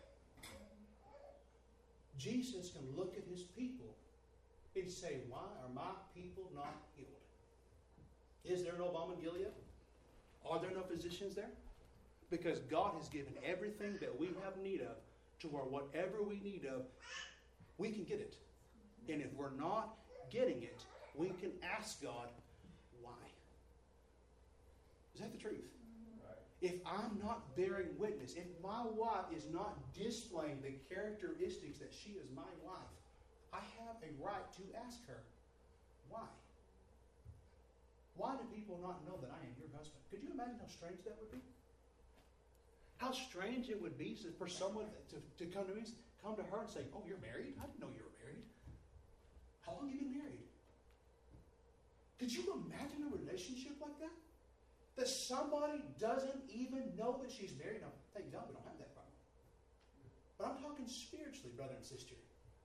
Jesus can look at his people and say, why are my people not healed? Is there no balm in Gilead? Are there no physicians there? Because God has given everything that we have need of, to where whatever we need of, we can get it. And if we're not getting it, we can ask God why. Is that the truth? If I'm not bearing witness, if my wife is not displaying the characteristics that she is my wife, I have a right to ask her, why? Why do people not know that I am your husband? Could you imagine how strange that would be? How strange it would be for someone to, to come to me, come to her and say, oh, you're married? I didn't know you were married. How long have you been married? Could you imagine a relationship like that? That somebody doesn't even know that she's married. Now, thank God we don't have that problem. But I'm talking spiritually, brother and sister.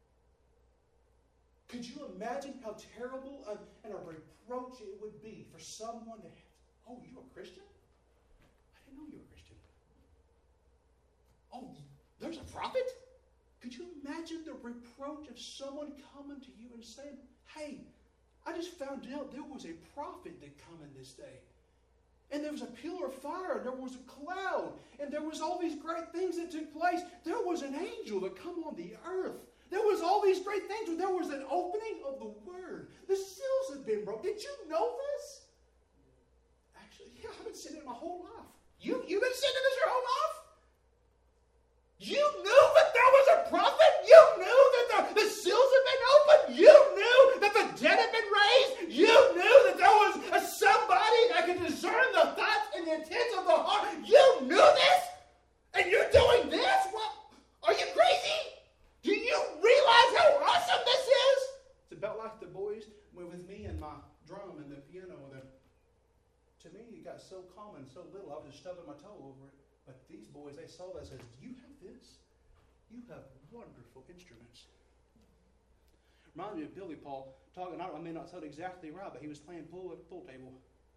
Could you imagine how terrible a, and a reproach it would be for someone to have, oh, you're a Christian? I didn't know you were a Christian. Oh, there's a prophet? Could you imagine the reproach of someone coming to you and saying, hey, I just found out there was a prophet that come in this day. And there was a pillar of fire, and there was a cloud, and there was all these great things that took place. There was an angel that come on the earth. There was all these great things. There was an opening of the Word. The seals had been broken. Did you know this? Actually, yeah, I've been saying it my whole life. You, you've been saying this your whole life? You knew that there was a prophet? You knew that the, the seals had been opened? You knew that the dead had been raised? You knew that there was a somebody that could discern the thoughts and the intents of the heart? You knew this? And you're doing this? What? Are you crazy? Do you realize how awesome this is? It's about like the boys were with me and my drum and the piano. And the, to me, it got so common, so little, I was just stubbing my toe over it. But these boys, they saw that and said, you have this? You have wonderful instruments. Reminds me of Billy Paul talking, I may not say it exactly right, but he was playing pool at a pool table.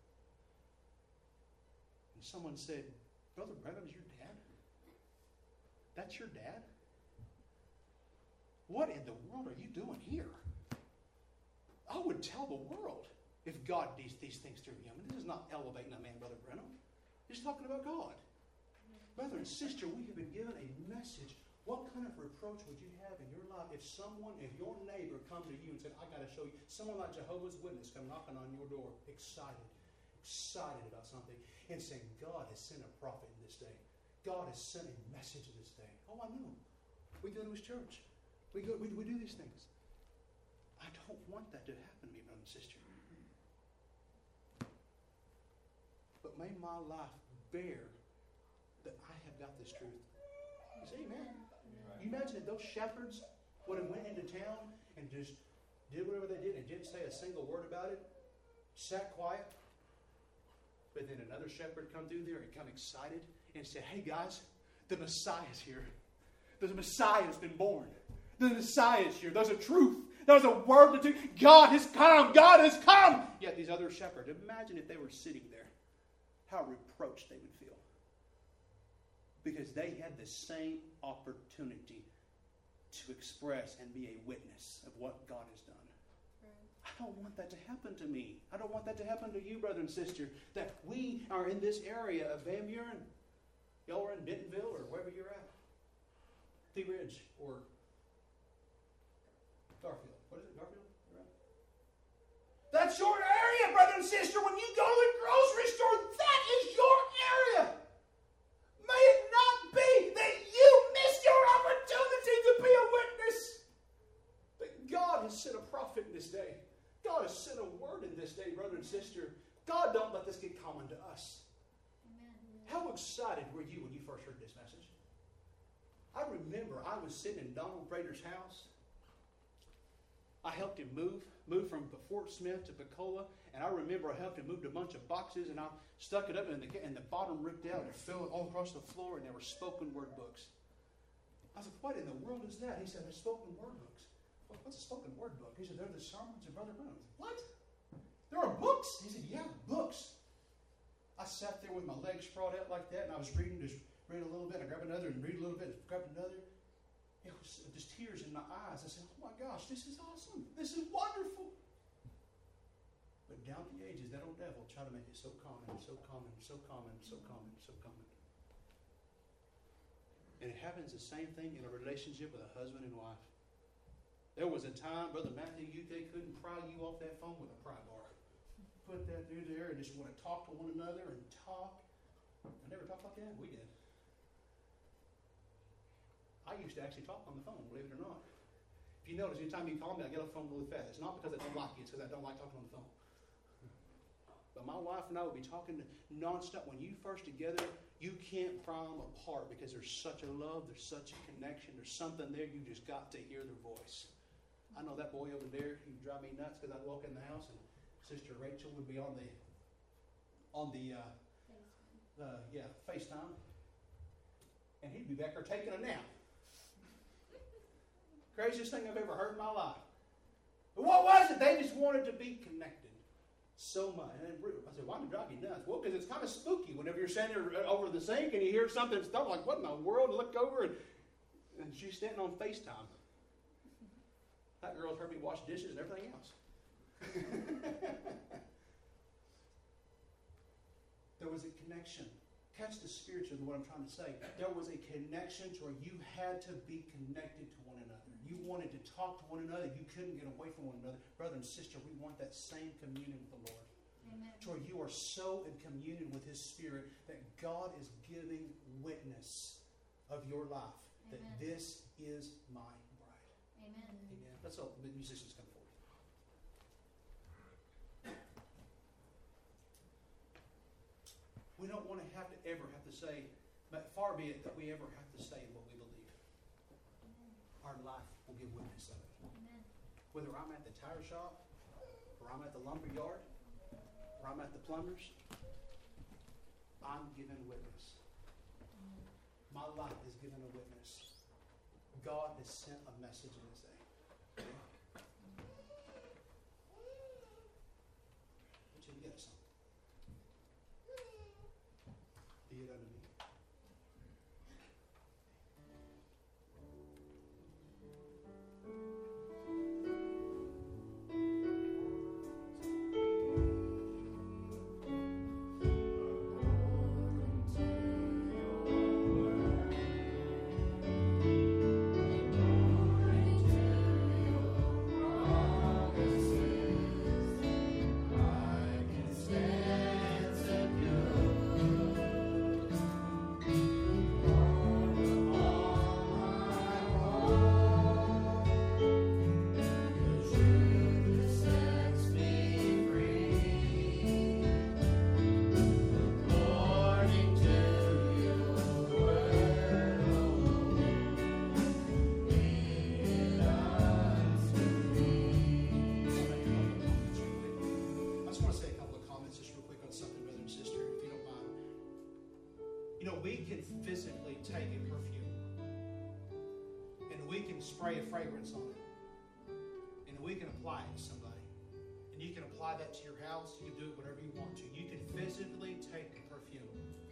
And someone said, Brother Branham is your dad? That's your dad? What in the world are you doing here? I would tell the world if God did these things through him. And this is not elevating a man, Brother Branham. He's talking about God. Brother and sister, we have been given a message. What kind of reproach would you have in your life if someone, if your neighbor come to you and said, I got to show you, someone like Jehovah's Witness come knocking on your door, excited, excited about something, and saying, God has sent a prophet in this day. God has sent a message in this day. Oh, I know. We go to his church. We go. We, we do these things. I don't want that to happen to me, brother and sister. But may my life bear that I have got this truth. You say, amen. You imagine if those shepherds would have went into town and just did whatever they did and didn't say a single word about it, sat quiet, but then another shepherd come through there and come excited and said, hey guys, the Messiah's here. The Messiah's been born. The Messiah's here. There's a truth. There's a word to do. God has come. God has come. Yet these other shepherds, imagine if they were sitting there, how reproached they would feel. Because they had the same opportunity to express and be a witness of what God has done. Right. I don't want that to happen to me. I don't want that to happen to you, brother and sister. That we are in this area of Van Buren. Y'all are in Bentonville or wherever you're at. Thea Ridge or Garfield. What is it? Garfield? Right. That's your area, brother and sister. When you go to the grocery store, that is your area. May it not be that you miss your opportunity to be a witness. But God has sent a prophet in this day. God has sent a word in this day, brother and sister. God, don't let this get common to us. Amen. How excited were you when you first heard this message? I remember I was sitting in Donald Prater's house. I helped him move, move from Fort Smith to Pensacola, and I remember I helped him move a bunch of boxes, and I stuck it up, and the, and the bottom ripped out, and it fell all across the floor, and there were spoken word books. I was like, what in the world is that? He said, they're spoken word books. Well, what's a spoken word book? He said, they're the sermons of Brother Branham. What? There are books? He said, yeah, books. I sat there with my legs sprawled out like that, and I was reading, just read a little bit, I grabbed another, and read a little bit, and grabbed another. It was just tears in my eyes. I said, oh my gosh, this is awesome. This is wonderful. But down the ages, that old devil tried to make it so common, so common, so common, so common, so common. And it happens the same thing in a relationship with a husband and wife. There was a time, Brother Matthew, you they couldn't pry you off that phone with a pry bar. Put that through there and just want to talk to one another and talk. I never talked like that. We did. I used to actually talk on the phone, believe it or not. If you notice, anytime you call me, I get off the phone really fast. It's not because I don't like you, it's because I don't like talking on the phone. But my wife and I will be talking nonstop. When you first together, you can't pry them apart because there's such a love, there's such a connection, there's something there, you just got to hear their voice. I know that boy over there, he would drive me nuts because I'd walk in the house and Sister Rachel would be on the, on the, uh, uh, yeah, FaceTime. And he'd be back there taking a nap. Craziest thing I've ever heard in my life. But what was it? They just wanted to be connected so much. And I said, why did it drive you nuts? Well, because it's kind of spooky whenever you're standing over the sink and you hear something start like, what in the world? And look over and, and she's standing on FaceTime. That girl's heard me wash dishes and everything else. There was a connection. Catch the spiritual of what I'm trying to say. There was a connection to where you had to be connected to one another. You wanted to talk to one another. You couldn't get away from one another. Brother and sister, we want that same communion with the Lord. Amen. To where you are so in communion with His Spirit that God is giving witness of your life. Amen. That this is my bride. Amen. Amen. Let's all the musicians come forward. We don't want to have to ever have to say, but far be it that we ever have to say what we believe. Amen. Our life will give witness of it. Amen. Whether I'm at the tire shop, or I'm at the lumber yard, or I'm at the plumber's, I'm giving witness. My life is given a witness. God has sent a message in this day. But you get something. Be it unto me. Spray a fragrance on it, and we can apply it to somebody, and you can apply that to your house. You can do it whatever you want to. You can physically take the perfume,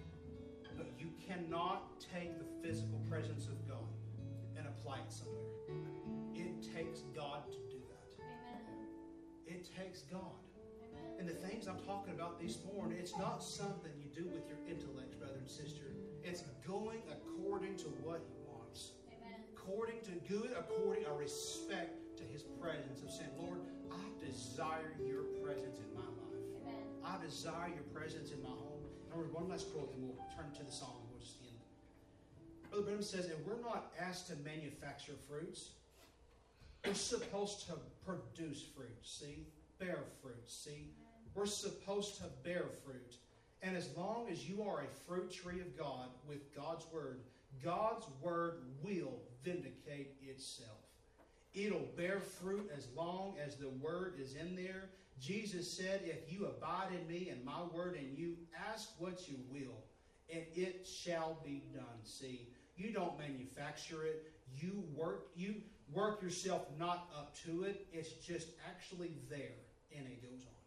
but you cannot take the physical presence of God and apply it somewhere. It takes God to do that. Amen. It takes God. Amen. And the things I'm talking about this morning, it's not something you do with your intellect, brother and sister. It's going according to what He wants. According to good, according to respect to His presence, of saying, Lord, I desire your presence in my life. Amen. I desire your presence in my home. And we're one last quote, and we'll turn to the song. We'll just end. Brother Branham says, and we're not asked to manufacture fruits. We're supposed to produce fruit, see? Bear fruit, see? We're supposed to bear fruit. And as long as you are a fruit tree of God with God's Word, God's Word will vindicate itself. It'll bear fruit as long as the Word is in there. Jesus said, if you abide in me and my Word in you, ask what you will, and it shall be done. See, you don't manufacture it. You work, you work yourself not up to it. It's just actually there, and it goes on.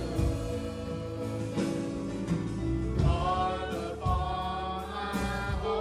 Heart upon my heart.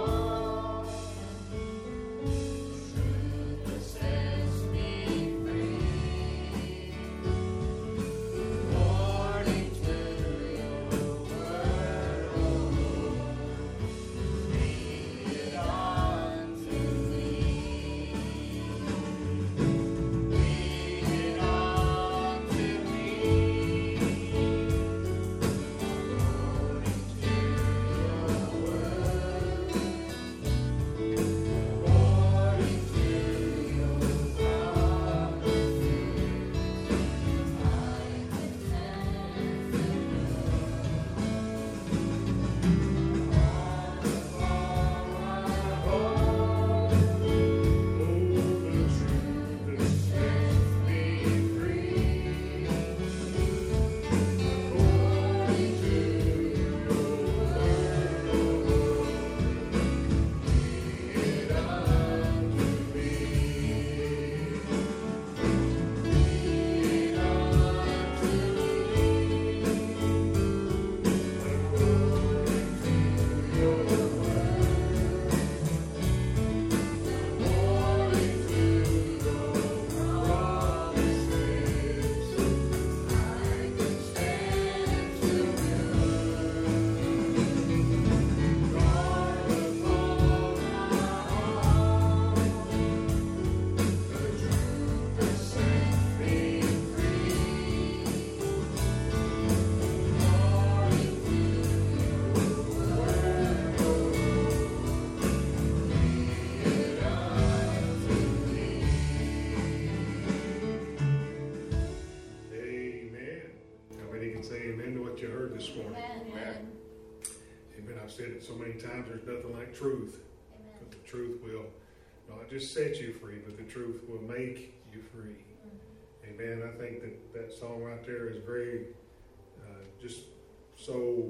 this morning. Amen. Amen. I've said it so many times, there's nothing like truth. Because the truth will not just set you free, but the truth will make you free. Mm-hmm. Amen. I think that that song right there is very, uh, just so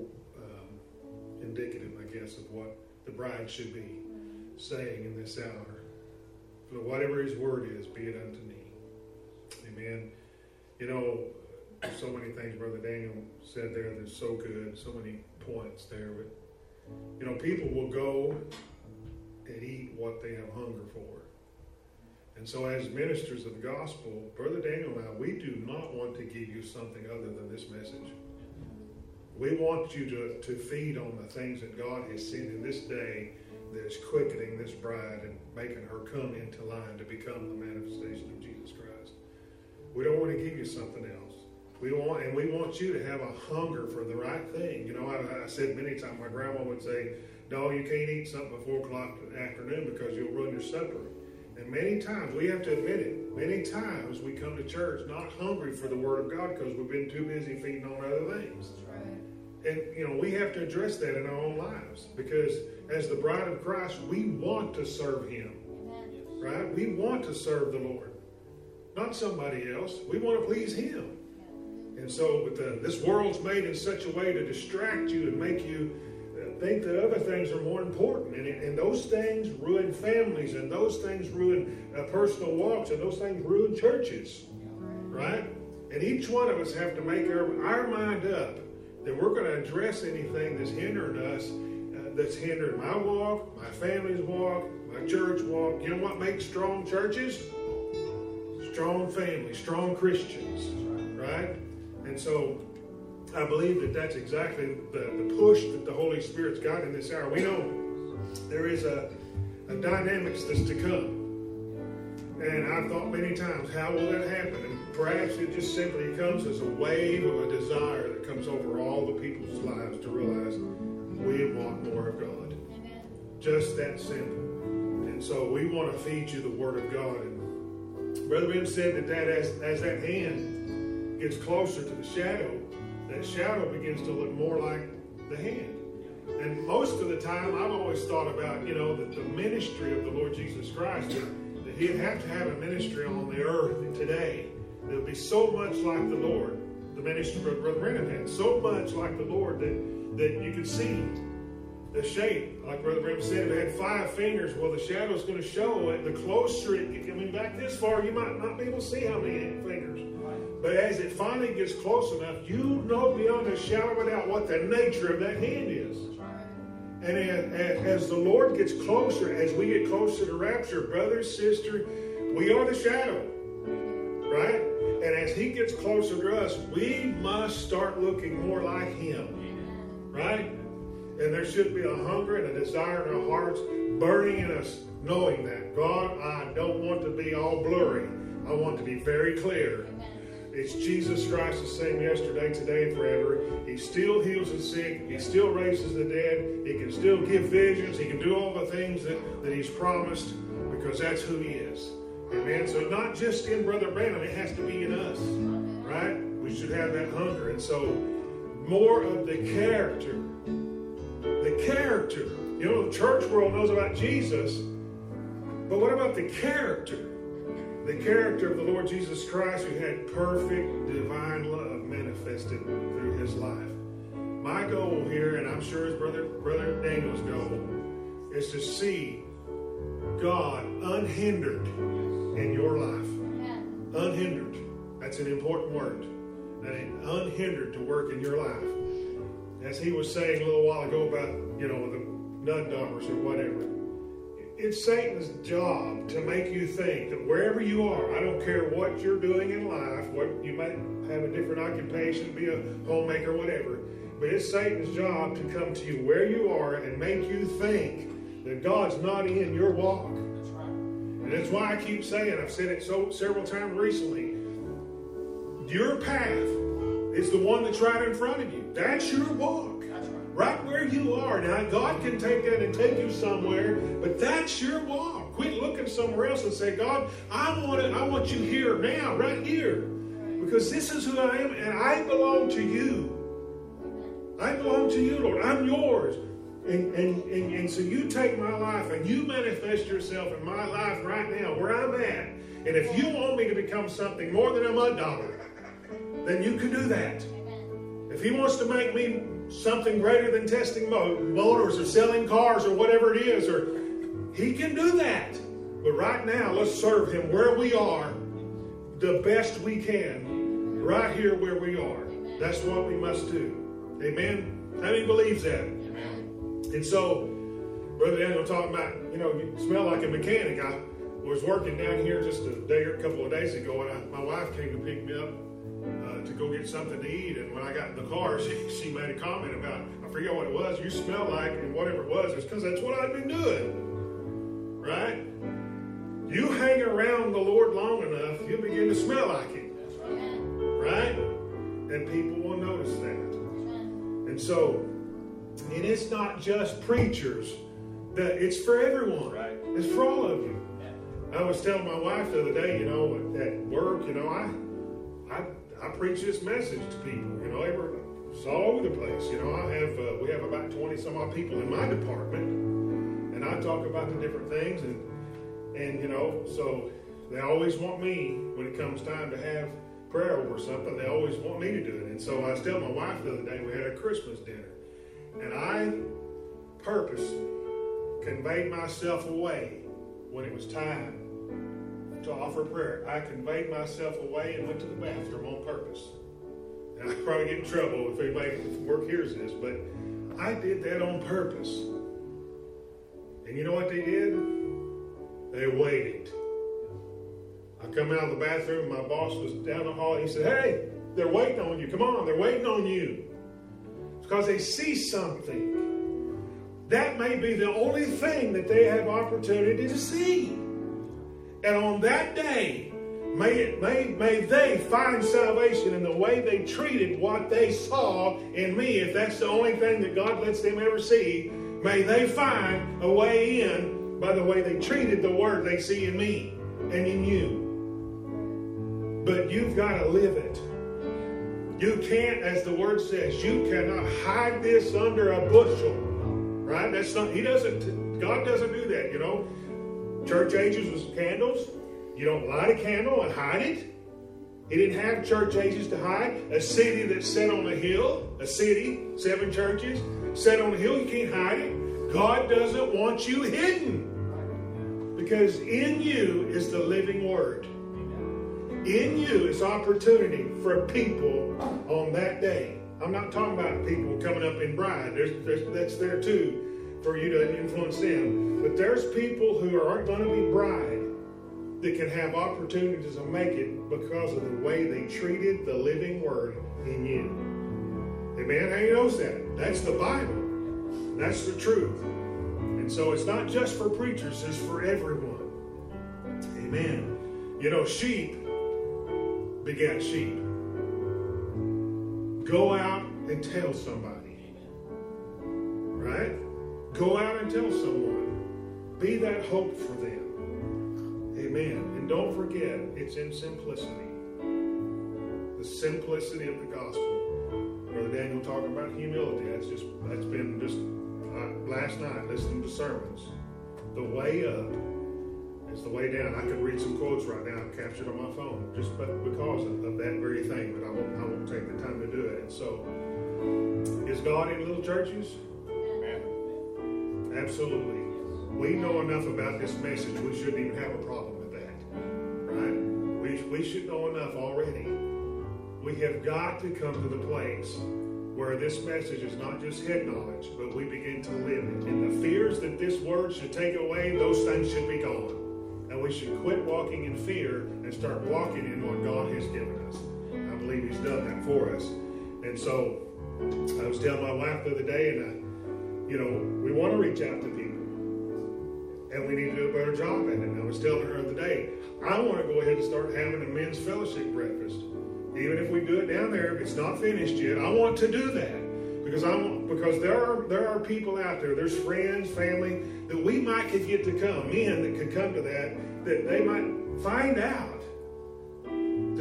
um, indicative, I guess, of what the bride should be mm-hmm. saying in this hour. For whatever his word is, be it unto me. Amen. You know, so many things Brother Daniel said there that's so good, so many points there. But, you know, people will go and eat what they have hunger for. And so as ministers of the gospel, Brother Daniel and I, we do not want to give you something other than this message. We want you to, to feed on the things that God has sent in this day that is quickening this bride and making her come into line to become the manifestation of Jesus Christ. We don't want to give you something else. We want, and we want you to have a hunger for the right thing. You know, I, I said many times, my grandma would say, no, you can't eat something before o'clock in the afternoon because you'll ruin your supper. And many times, we have to admit it, many times we come to church not hungry for the Word of God because we've been too busy feeding on other things. That's right. And, you know, we have to address that in our own lives because as the bride of Christ, we want to serve Him. Amen. Right? We want to serve the Lord, not somebody else. We want to please Him. And so but the, this world's made in such a way to distract you and make you uh, think that other things are more important. And, and those things ruin families, and those things ruin uh, personal walks, and those things ruin churches. Right? And each one of us have to make our, our mind up that we're going to address anything that's hindering us, uh, that's hindering my walk, my family's walk, my church walk. You know what makes strong churches? Strong families, strong Christians. Right? And so I believe that that's exactly the, the push that the Holy Spirit's got in this hour. We know there is a, a dynamics that's to come. And I've thought many times, how will that happen? And perhaps it just simply comes as a wave of a desire that comes over all the people's lives to realize we want more of God. Amen. Just that simple. And so we want to feed you the Word of God. And Brother Ben said that, that as, as that hand gets closer to the shadow, that shadow begins to look more like the hand. And most of the time, I've always thought about, you know, the, the ministry of the Lord Jesus Christ, that, that He'd have to have a ministry on the earth today that would be so much like the Lord. The ministry of Brother Brennan had so much like the Lord that, that you could see the shape. Like Brother Brennan said, if it had five fingers, well, the shadow's going to show it. The closer it, I mean, back this far, you might not be able to see how many fingers. But as it finally gets close enough, you know beyond a shadow of a doubt what the nature of that hand is. And as, as the Lord gets closer, as we get closer to rapture, brother, sister, we are the shadow. Right? And as He gets closer to us, we must start looking more like Him. Right? And there should be a hunger and a desire in our hearts, burning in us, knowing that, God, I don't want to be all blurry. I want to be very clear. It's Jesus Christ the same yesterday, today, and forever. He still heals the sick. He still raises the dead. He can still give visions. He can do all the things that, that He's promised because that's who He is. Amen. So not just in Brother Branham, it has to be in us. Right? We should have that hunger. And so more of the character. The character. You know, the church world knows about Jesus. But what about the character? The character of the Lord Jesus Christ, who had perfect divine love manifested through His life. My goal here, and I'm sure his brother, brother Daniel's goal, is to see God unhindered in your life. Amen. Unhindered. That's an important word. That unhindered to work in your life. As he was saying a little while ago about, you know, the nud doggers or whatever. It's Satan's job to make you think that wherever you are, I don't care what you're doing in life, what you might have a different occupation, be a homemaker, whatever, but it's Satan's job to come to you where you are and make you think that God's not in your walk. That's right. And that's why I keep saying, I've said it so several times recently, your path is the one that's right in front of you. That's your walk. Right where you are. Now, God can take that and take you somewhere, but that's your walk. Quit looking somewhere else and say, God, I want it. I want you here now, right here. Because this is who I am, and I belong to you. I belong to you, Lord. I'm yours. And, and, and, and so you take my life and you manifest yourself in my life right now where I'm at. And if you want me to become something more than a mud dollar, then you can do that. If he wants to make me something greater than testing motors or selling cars or whatever it is, or he can do that. But right now, let's serve him where we are the best we can, right here where we are. That's what we must do. Amen? How many believes that? Amen. And so, Brother Daniel talking about, you know, you smell like a mechanic. I was working down here just a day or a couple of days ago, and I, my wife came to pick me up uh, to go get something to eat. And when I got in the car, she, she made a comment about, I forget what it was, you smell like, and whatever it was, it's because that's what I've been doing. Right? You hang around the Lord long enough, you'll begin to smell like him. Right? And people will notice that. And so, and it's not just preachers. That it's for everyone. Right. It's for all of you. Yeah. I was telling my wife the other day, you know, at work, you know, I I, I preach this message to people, you know, every, it's all over the place. You know, I have uh, we have about twenty some odd people in my department, and I talk about the different things, and and you know, so they always want me when it comes time to have prayer over something. They always want me to do it. And so I was telling my wife the other day, we had a Christmas dinner, and I purposely conveyed myself away when it was time to offer prayer. I conveyed myself away and went to the bathroom on purpose. And I probably get in trouble if anybody from work hears this, but I did that on purpose. And you know what they did? They waited. I come out of the bathroom, my boss was down the hall, he said, hey, they're waiting on you. Come on, they're waiting on you. It's because they see something. That may be the only thing that they have opportunity to see. And on that day, may, it, may, may they find salvation in the way they treated what they saw in me. If that's the only thing that God lets them ever see, may they find a way in by the way they treated the word they see in me and in you. But you've got to live it. You can't, as the word says, you cannot hide this under a bushel. Right? That's not, he doesn't, God doesn't do that, you know. Church ages was candles. You don't light a candle and hide it. He didn't have church ages to hide. A city that's set on a hill, a city, seven churches, set on a hill, you can't hide it. God doesn't want you hidden. Because in you is the living word. In you is opportunity for people on that day. I'm not talking about people coming up in bride. There's, there's, that's there too for you to influence them. But there's people who aren't going to be bride that can have opportunities to make it because of the way they treated the living word in you. Amen? How you know that? That's the Bible. That's the truth. And so it's not just for preachers, it's for everyone. Amen. You know, sheep begat sheep. Go out and tell somebody. Right? Go out and tell someone. Be that hope for them. Amen. And don't forget, it's in simplicity. The simplicity of the gospel. Brother Daniel talking about humility. That's just that's been just uh, last night listening to sermons. The way up is the way down. I could read some quotes right now captured on my phone just because of, of that very thing, but I won't, I won't take the time to do it. And so, is God in little churches? Amen. Absolutely. We know enough about this message, we shouldn't even have a problem with that. Right? We, we should know enough already. We have got to come to the place where this message is not just head knowledge, but we begin to live it. And the fears that this word should take away, those things should be gone. And we should quit walking in fear and start walking in what God has given us. I believe he's done that for us. And so I was telling my wife the other day, and I, you know, we want to reach out to people. And we need to do a better job at it. And I was telling her the other day, I want to go ahead and start having a men's fellowship breakfast. Even if we do it down there, if it's not finished yet, I want to do that. Because I want, because there are there are people out there, there's friends, family, that we might could get to come, men that could come to that, that they might find out the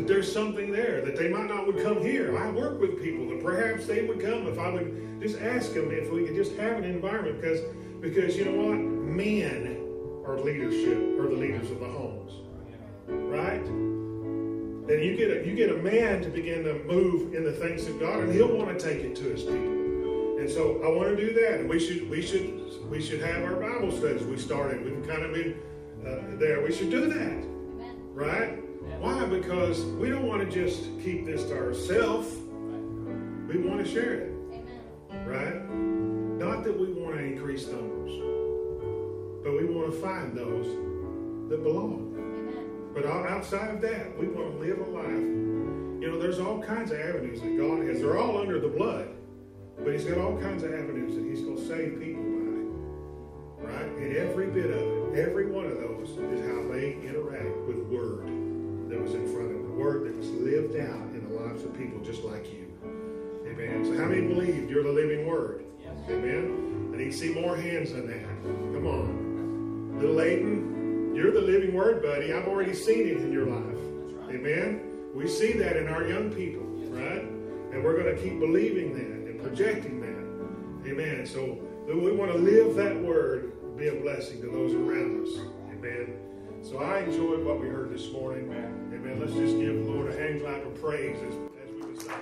that there's something there, that they might not would come here. I work with people that perhaps they would come if I would just ask them if we could just have an environment, because, because you know what? Men are leadership, are the leaders of the homes. Right? Then you get a, you get a man to begin to move in the things of God, and he'll want to take it to his people. And so I want to do that. And we should we should we should have our Bible studies we started. We've kind of been uh, there. We should do that. Amen. Right? Yeah. Why? Because we don't want to just keep this to ourselves. We want to share it. Amen. Right? Not that we want to increase numbers, but we want to find those that belong. But outside of that, we want to live a life. You know, there's all kinds of avenues that God has. They're all under the blood. But he's got all kinds of avenues that he's going to save people by. Right? And every bit of it, every one of those is how they interact with the word that was in front of them. The word that was lived out in the lives of people just like you. Amen. So how many believe you're the living word? Yes. Amen. I need to see more hands than that. Come on. Little Aiden, you're the living word, buddy. I've already seen it in your life. Right. Amen. We see that in our young people, right? And we're going to keep believing that and projecting that. Amen. So we want to live that word, be a blessing to those around us. Amen. So I enjoyed what we heard this morning. Amen. Let's just give the Lord a hand clap of praise as, as we recite.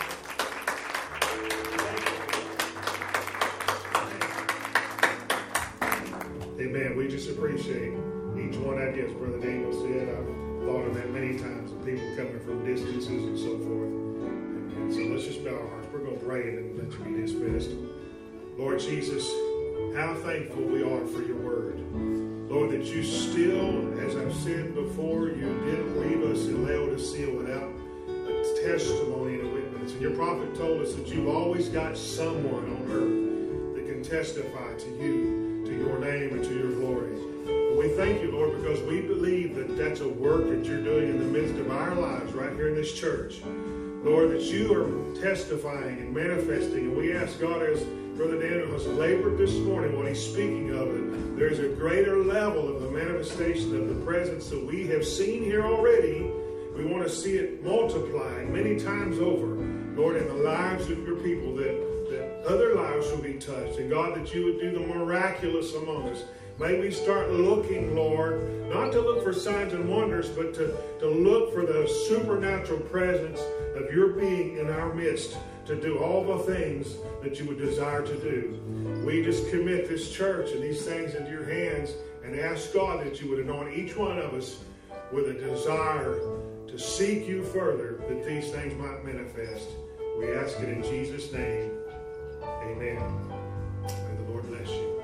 Amen. We just appreciate each one, I guess, Brother Daniel said. I've thought of that many times, of people coming from distances and so forth. Amen. So let's just bow our hearts. We're going to pray and then let you be dismissed. Lord Jesus, how thankful we are for your word. Lord, that you still, as I've said before, you didn't leave us in Laodicea without a testimony and a witness. And your prophet told us that you've always got someone on earth that can testify to you, to your name, and to your glory. And we thank you, Lord, because we believe that that's a work that you're doing in the midst of our lives right here in this church. Lord, that you are testifying and manifesting. And we ask, God, as Brother Daniel has labored this morning, what he's speaking of, it, there's a greater level of the manifestation of the presence that we have seen here already. We want to see it multiplied many times over, Lord, in the lives of your people, that, that other lives will be touched. And God, that you would do the miraculous among us. May we start looking, Lord, not to look for signs and wonders, but to, to look for the supernatural presence of your being in our midst, to do all the things that you would desire to do. We just commit this church and these things into your hands and ask God that you would anoint each one of us with a desire to seek you further, that these things might manifest. We ask it in Jesus' name. Amen. May the Lord bless you.